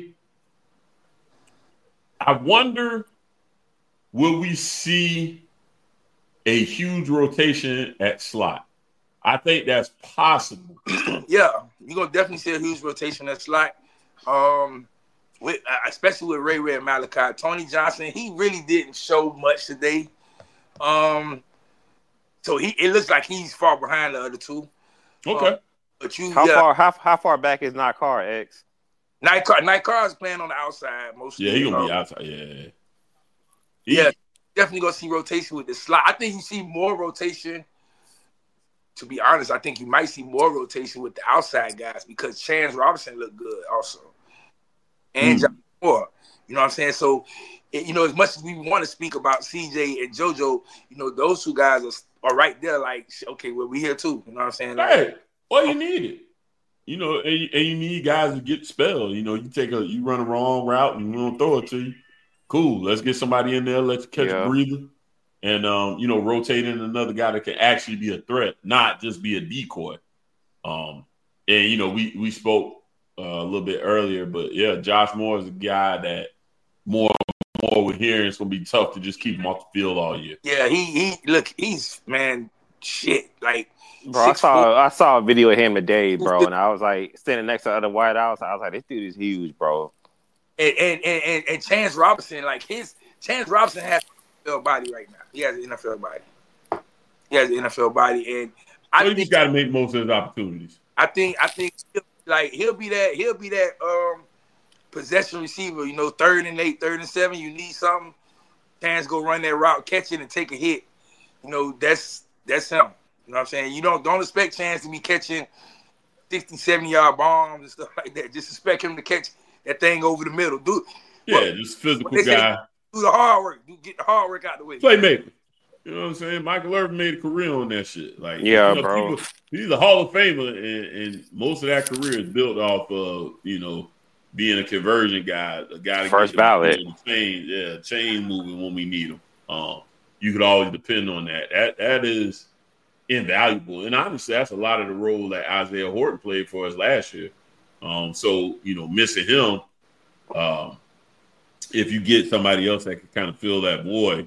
[SPEAKER 3] I wonder, will we see a huge rotation at slot? I think that's possible.
[SPEAKER 5] Yeah, you're going to definitely see a huge rotation at slot. Especially with Ray and Malachi. Tony Johnson, he really didn't show much today. So it looks like he's far behind the other two.
[SPEAKER 3] Okay.
[SPEAKER 5] But
[SPEAKER 4] how far back is Nakar, X?
[SPEAKER 5] Nakar is playing on the outside mostly.
[SPEAKER 3] Yeah, he's gonna be outside. Yeah.
[SPEAKER 5] Yeah, definitely gonna see rotation with the slot. I think you see more rotation. To be honest, I think you might see more rotation with the outside guys because Chance Robinson looked good also. And John Moore, you know what I'm saying? So, as much as we want to speak about CJ and JoJo, those 2 guys are right there like, okay, well, we here too. You know what I'm saying?
[SPEAKER 3] Hey, well, you need it. And you need guys to get spelled. You run a wrong route and you don't throw it to you. Cool. Let's get somebody in there. Let's catch a breather. And, rotate in another guy that can actually be a threat, not just be a decoy. And, we spoke a little bit earlier, but, yeah, Josh Moore is a guy that more we're hearing it's going to be tough to just keep him off the field all year.
[SPEAKER 5] Yeah, he's, man, shit. Like,
[SPEAKER 4] bro, I saw a video of him today, bro, and I was like standing next to other wideouts. I was like, this dude is huge, bro.
[SPEAKER 5] And Chance Robinson, Chance Robinson has an NFL body right now. He has an NFL body. And I think
[SPEAKER 3] he's got to make most of his opportunities.
[SPEAKER 5] I think he'll be that possession receiver, 3rd and 8, 3rd and 7, you need something. Chance go run that route, catch it and take a hit. That's him. You know what I'm saying? You don't expect Chance to be catching 60, 70-yard bombs and stuff like that. Just expect him to catch that thing over the middle. Dude.
[SPEAKER 3] Yeah, just physical guy.
[SPEAKER 5] Do the hard work. Get the hard work out the way.
[SPEAKER 3] Playmaker. You know what I'm saying? Michael Irvin made a career on that shit. Like,
[SPEAKER 4] yeah, bro.
[SPEAKER 3] He's a Hall of Famer, and most of that career is built off of, being a conversion guy, a guy that
[SPEAKER 4] first ballot,
[SPEAKER 3] chain moving when we need him. You could always depend on that. That is invaluable, and honestly, that's a lot of the role that Isaiah Horton played for us last year. So missing him, if you get somebody else that can kind of fill that void,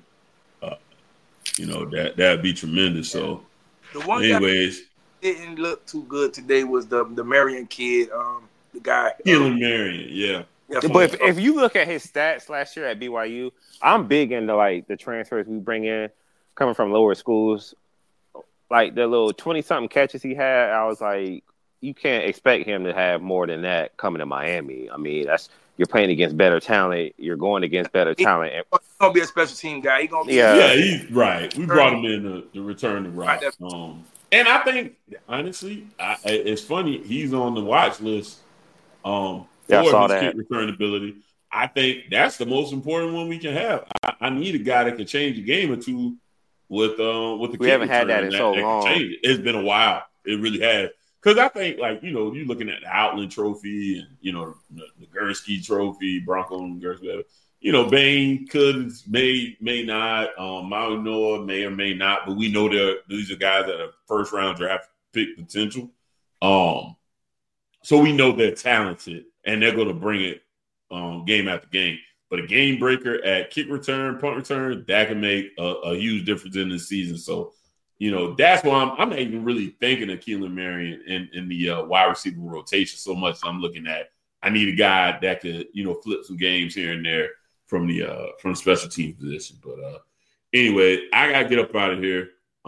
[SPEAKER 3] that'd be tremendous. So,
[SPEAKER 5] the one
[SPEAKER 3] anyways,
[SPEAKER 5] guy didn't look too good today was the Marion kid. The guy,
[SPEAKER 3] Keelan Marion, yeah.
[SPEAKER 4] But if you look at his stats last year at BYU, I'm big into like the transfers we bring in coming from lower schools. Like the little 20-something catches he had, I was like, you can't expect him to have more than that coming to Miami. I mean, you're playing against better talent. You're going against better talent.
[SPEAKER 5] He's gonna be a special team guy. He's gonna be
[SPEAKER 3] he's right. We brought him in to return the rock. And I think honestly, it's funny. He's on the watch list. For his kick return ability. I think that's the most important one we can have. I need a guy that can change a game or two with the kick.
[SPEAKER 4] We haven't had that in so long.
[SPEAKER 3] It's been a while. It really has. Because I think, you're looking at the Outland Trophy and, the Gursky Trophy, Bronco and Gursky. Bain could, may not. Maui Noah may or may not. But we know these are guys that are first-round draft pick potential. So we know they're talented, and they're going to bring it game after game. But a game breaker at kick return, punt return, that can make a huge difference in this season. So, that's why I'm not even really thinking of Keelan Marion in the wide receiver rotation so much. I'm looking at I need a guy that could, flip some games here and there from the special team position. But anyway, I got to get up out of here.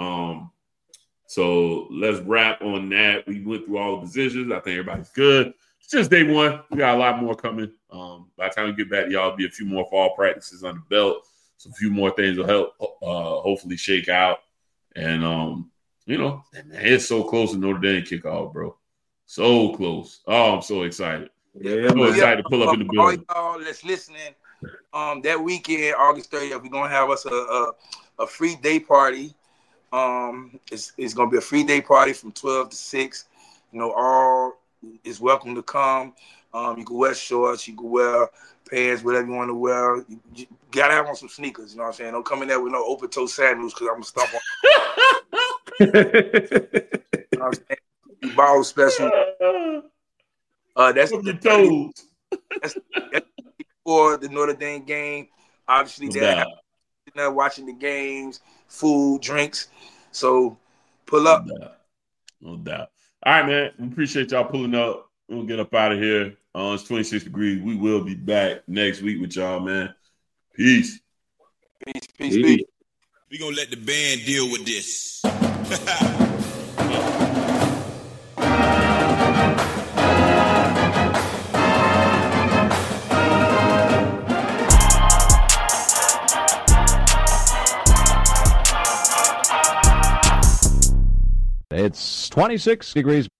[SPEAKER 3] So let's wrap on that. We went through all the positions. I think everybody's good. It's just day one. We got a lot more coming. By the time we get back, y'all be a few more fall practices on the belt. So a few more things will help hopefully shake out. And, it's so close to Notre Dame kickoff, bro. So close. Oh, I'm so excited.
[SPEAKER 5] Yeah,
[SPEAKER 3] I'm so excited to pull up in the building.
[SPEAKER 5] All y'all that's listening, that weekend, August 30th, we're going to have us a free day party. It's gonna be a free day party from 12 to 6. All is welcome to come. You can wear shorts, you can wear pants, whatever you want to wear. You gotta have on some sneakers. You know what I'm saying? Don't come in there with no open toe sandals because I'm gonna stomp on. You know what I'm saying? Ball special. That's
[SPEAKER 3] your toes.
[SPEAKER 5] That's for the Notre Dame game. Obviously, they're watching the games, food, drinks. So pull up.
[SPEAKER 3] No doubt. All right, man. We appreciate y'all pulling up. We'll get up out of here. It's 26 degrees. We will be back next week with y'all, man. Peace.
[SPEAKER 5] Peace.
[SPEAKER 7] We're going to let the band deal with this.
[SPEAKER 2] It's 26 degrees.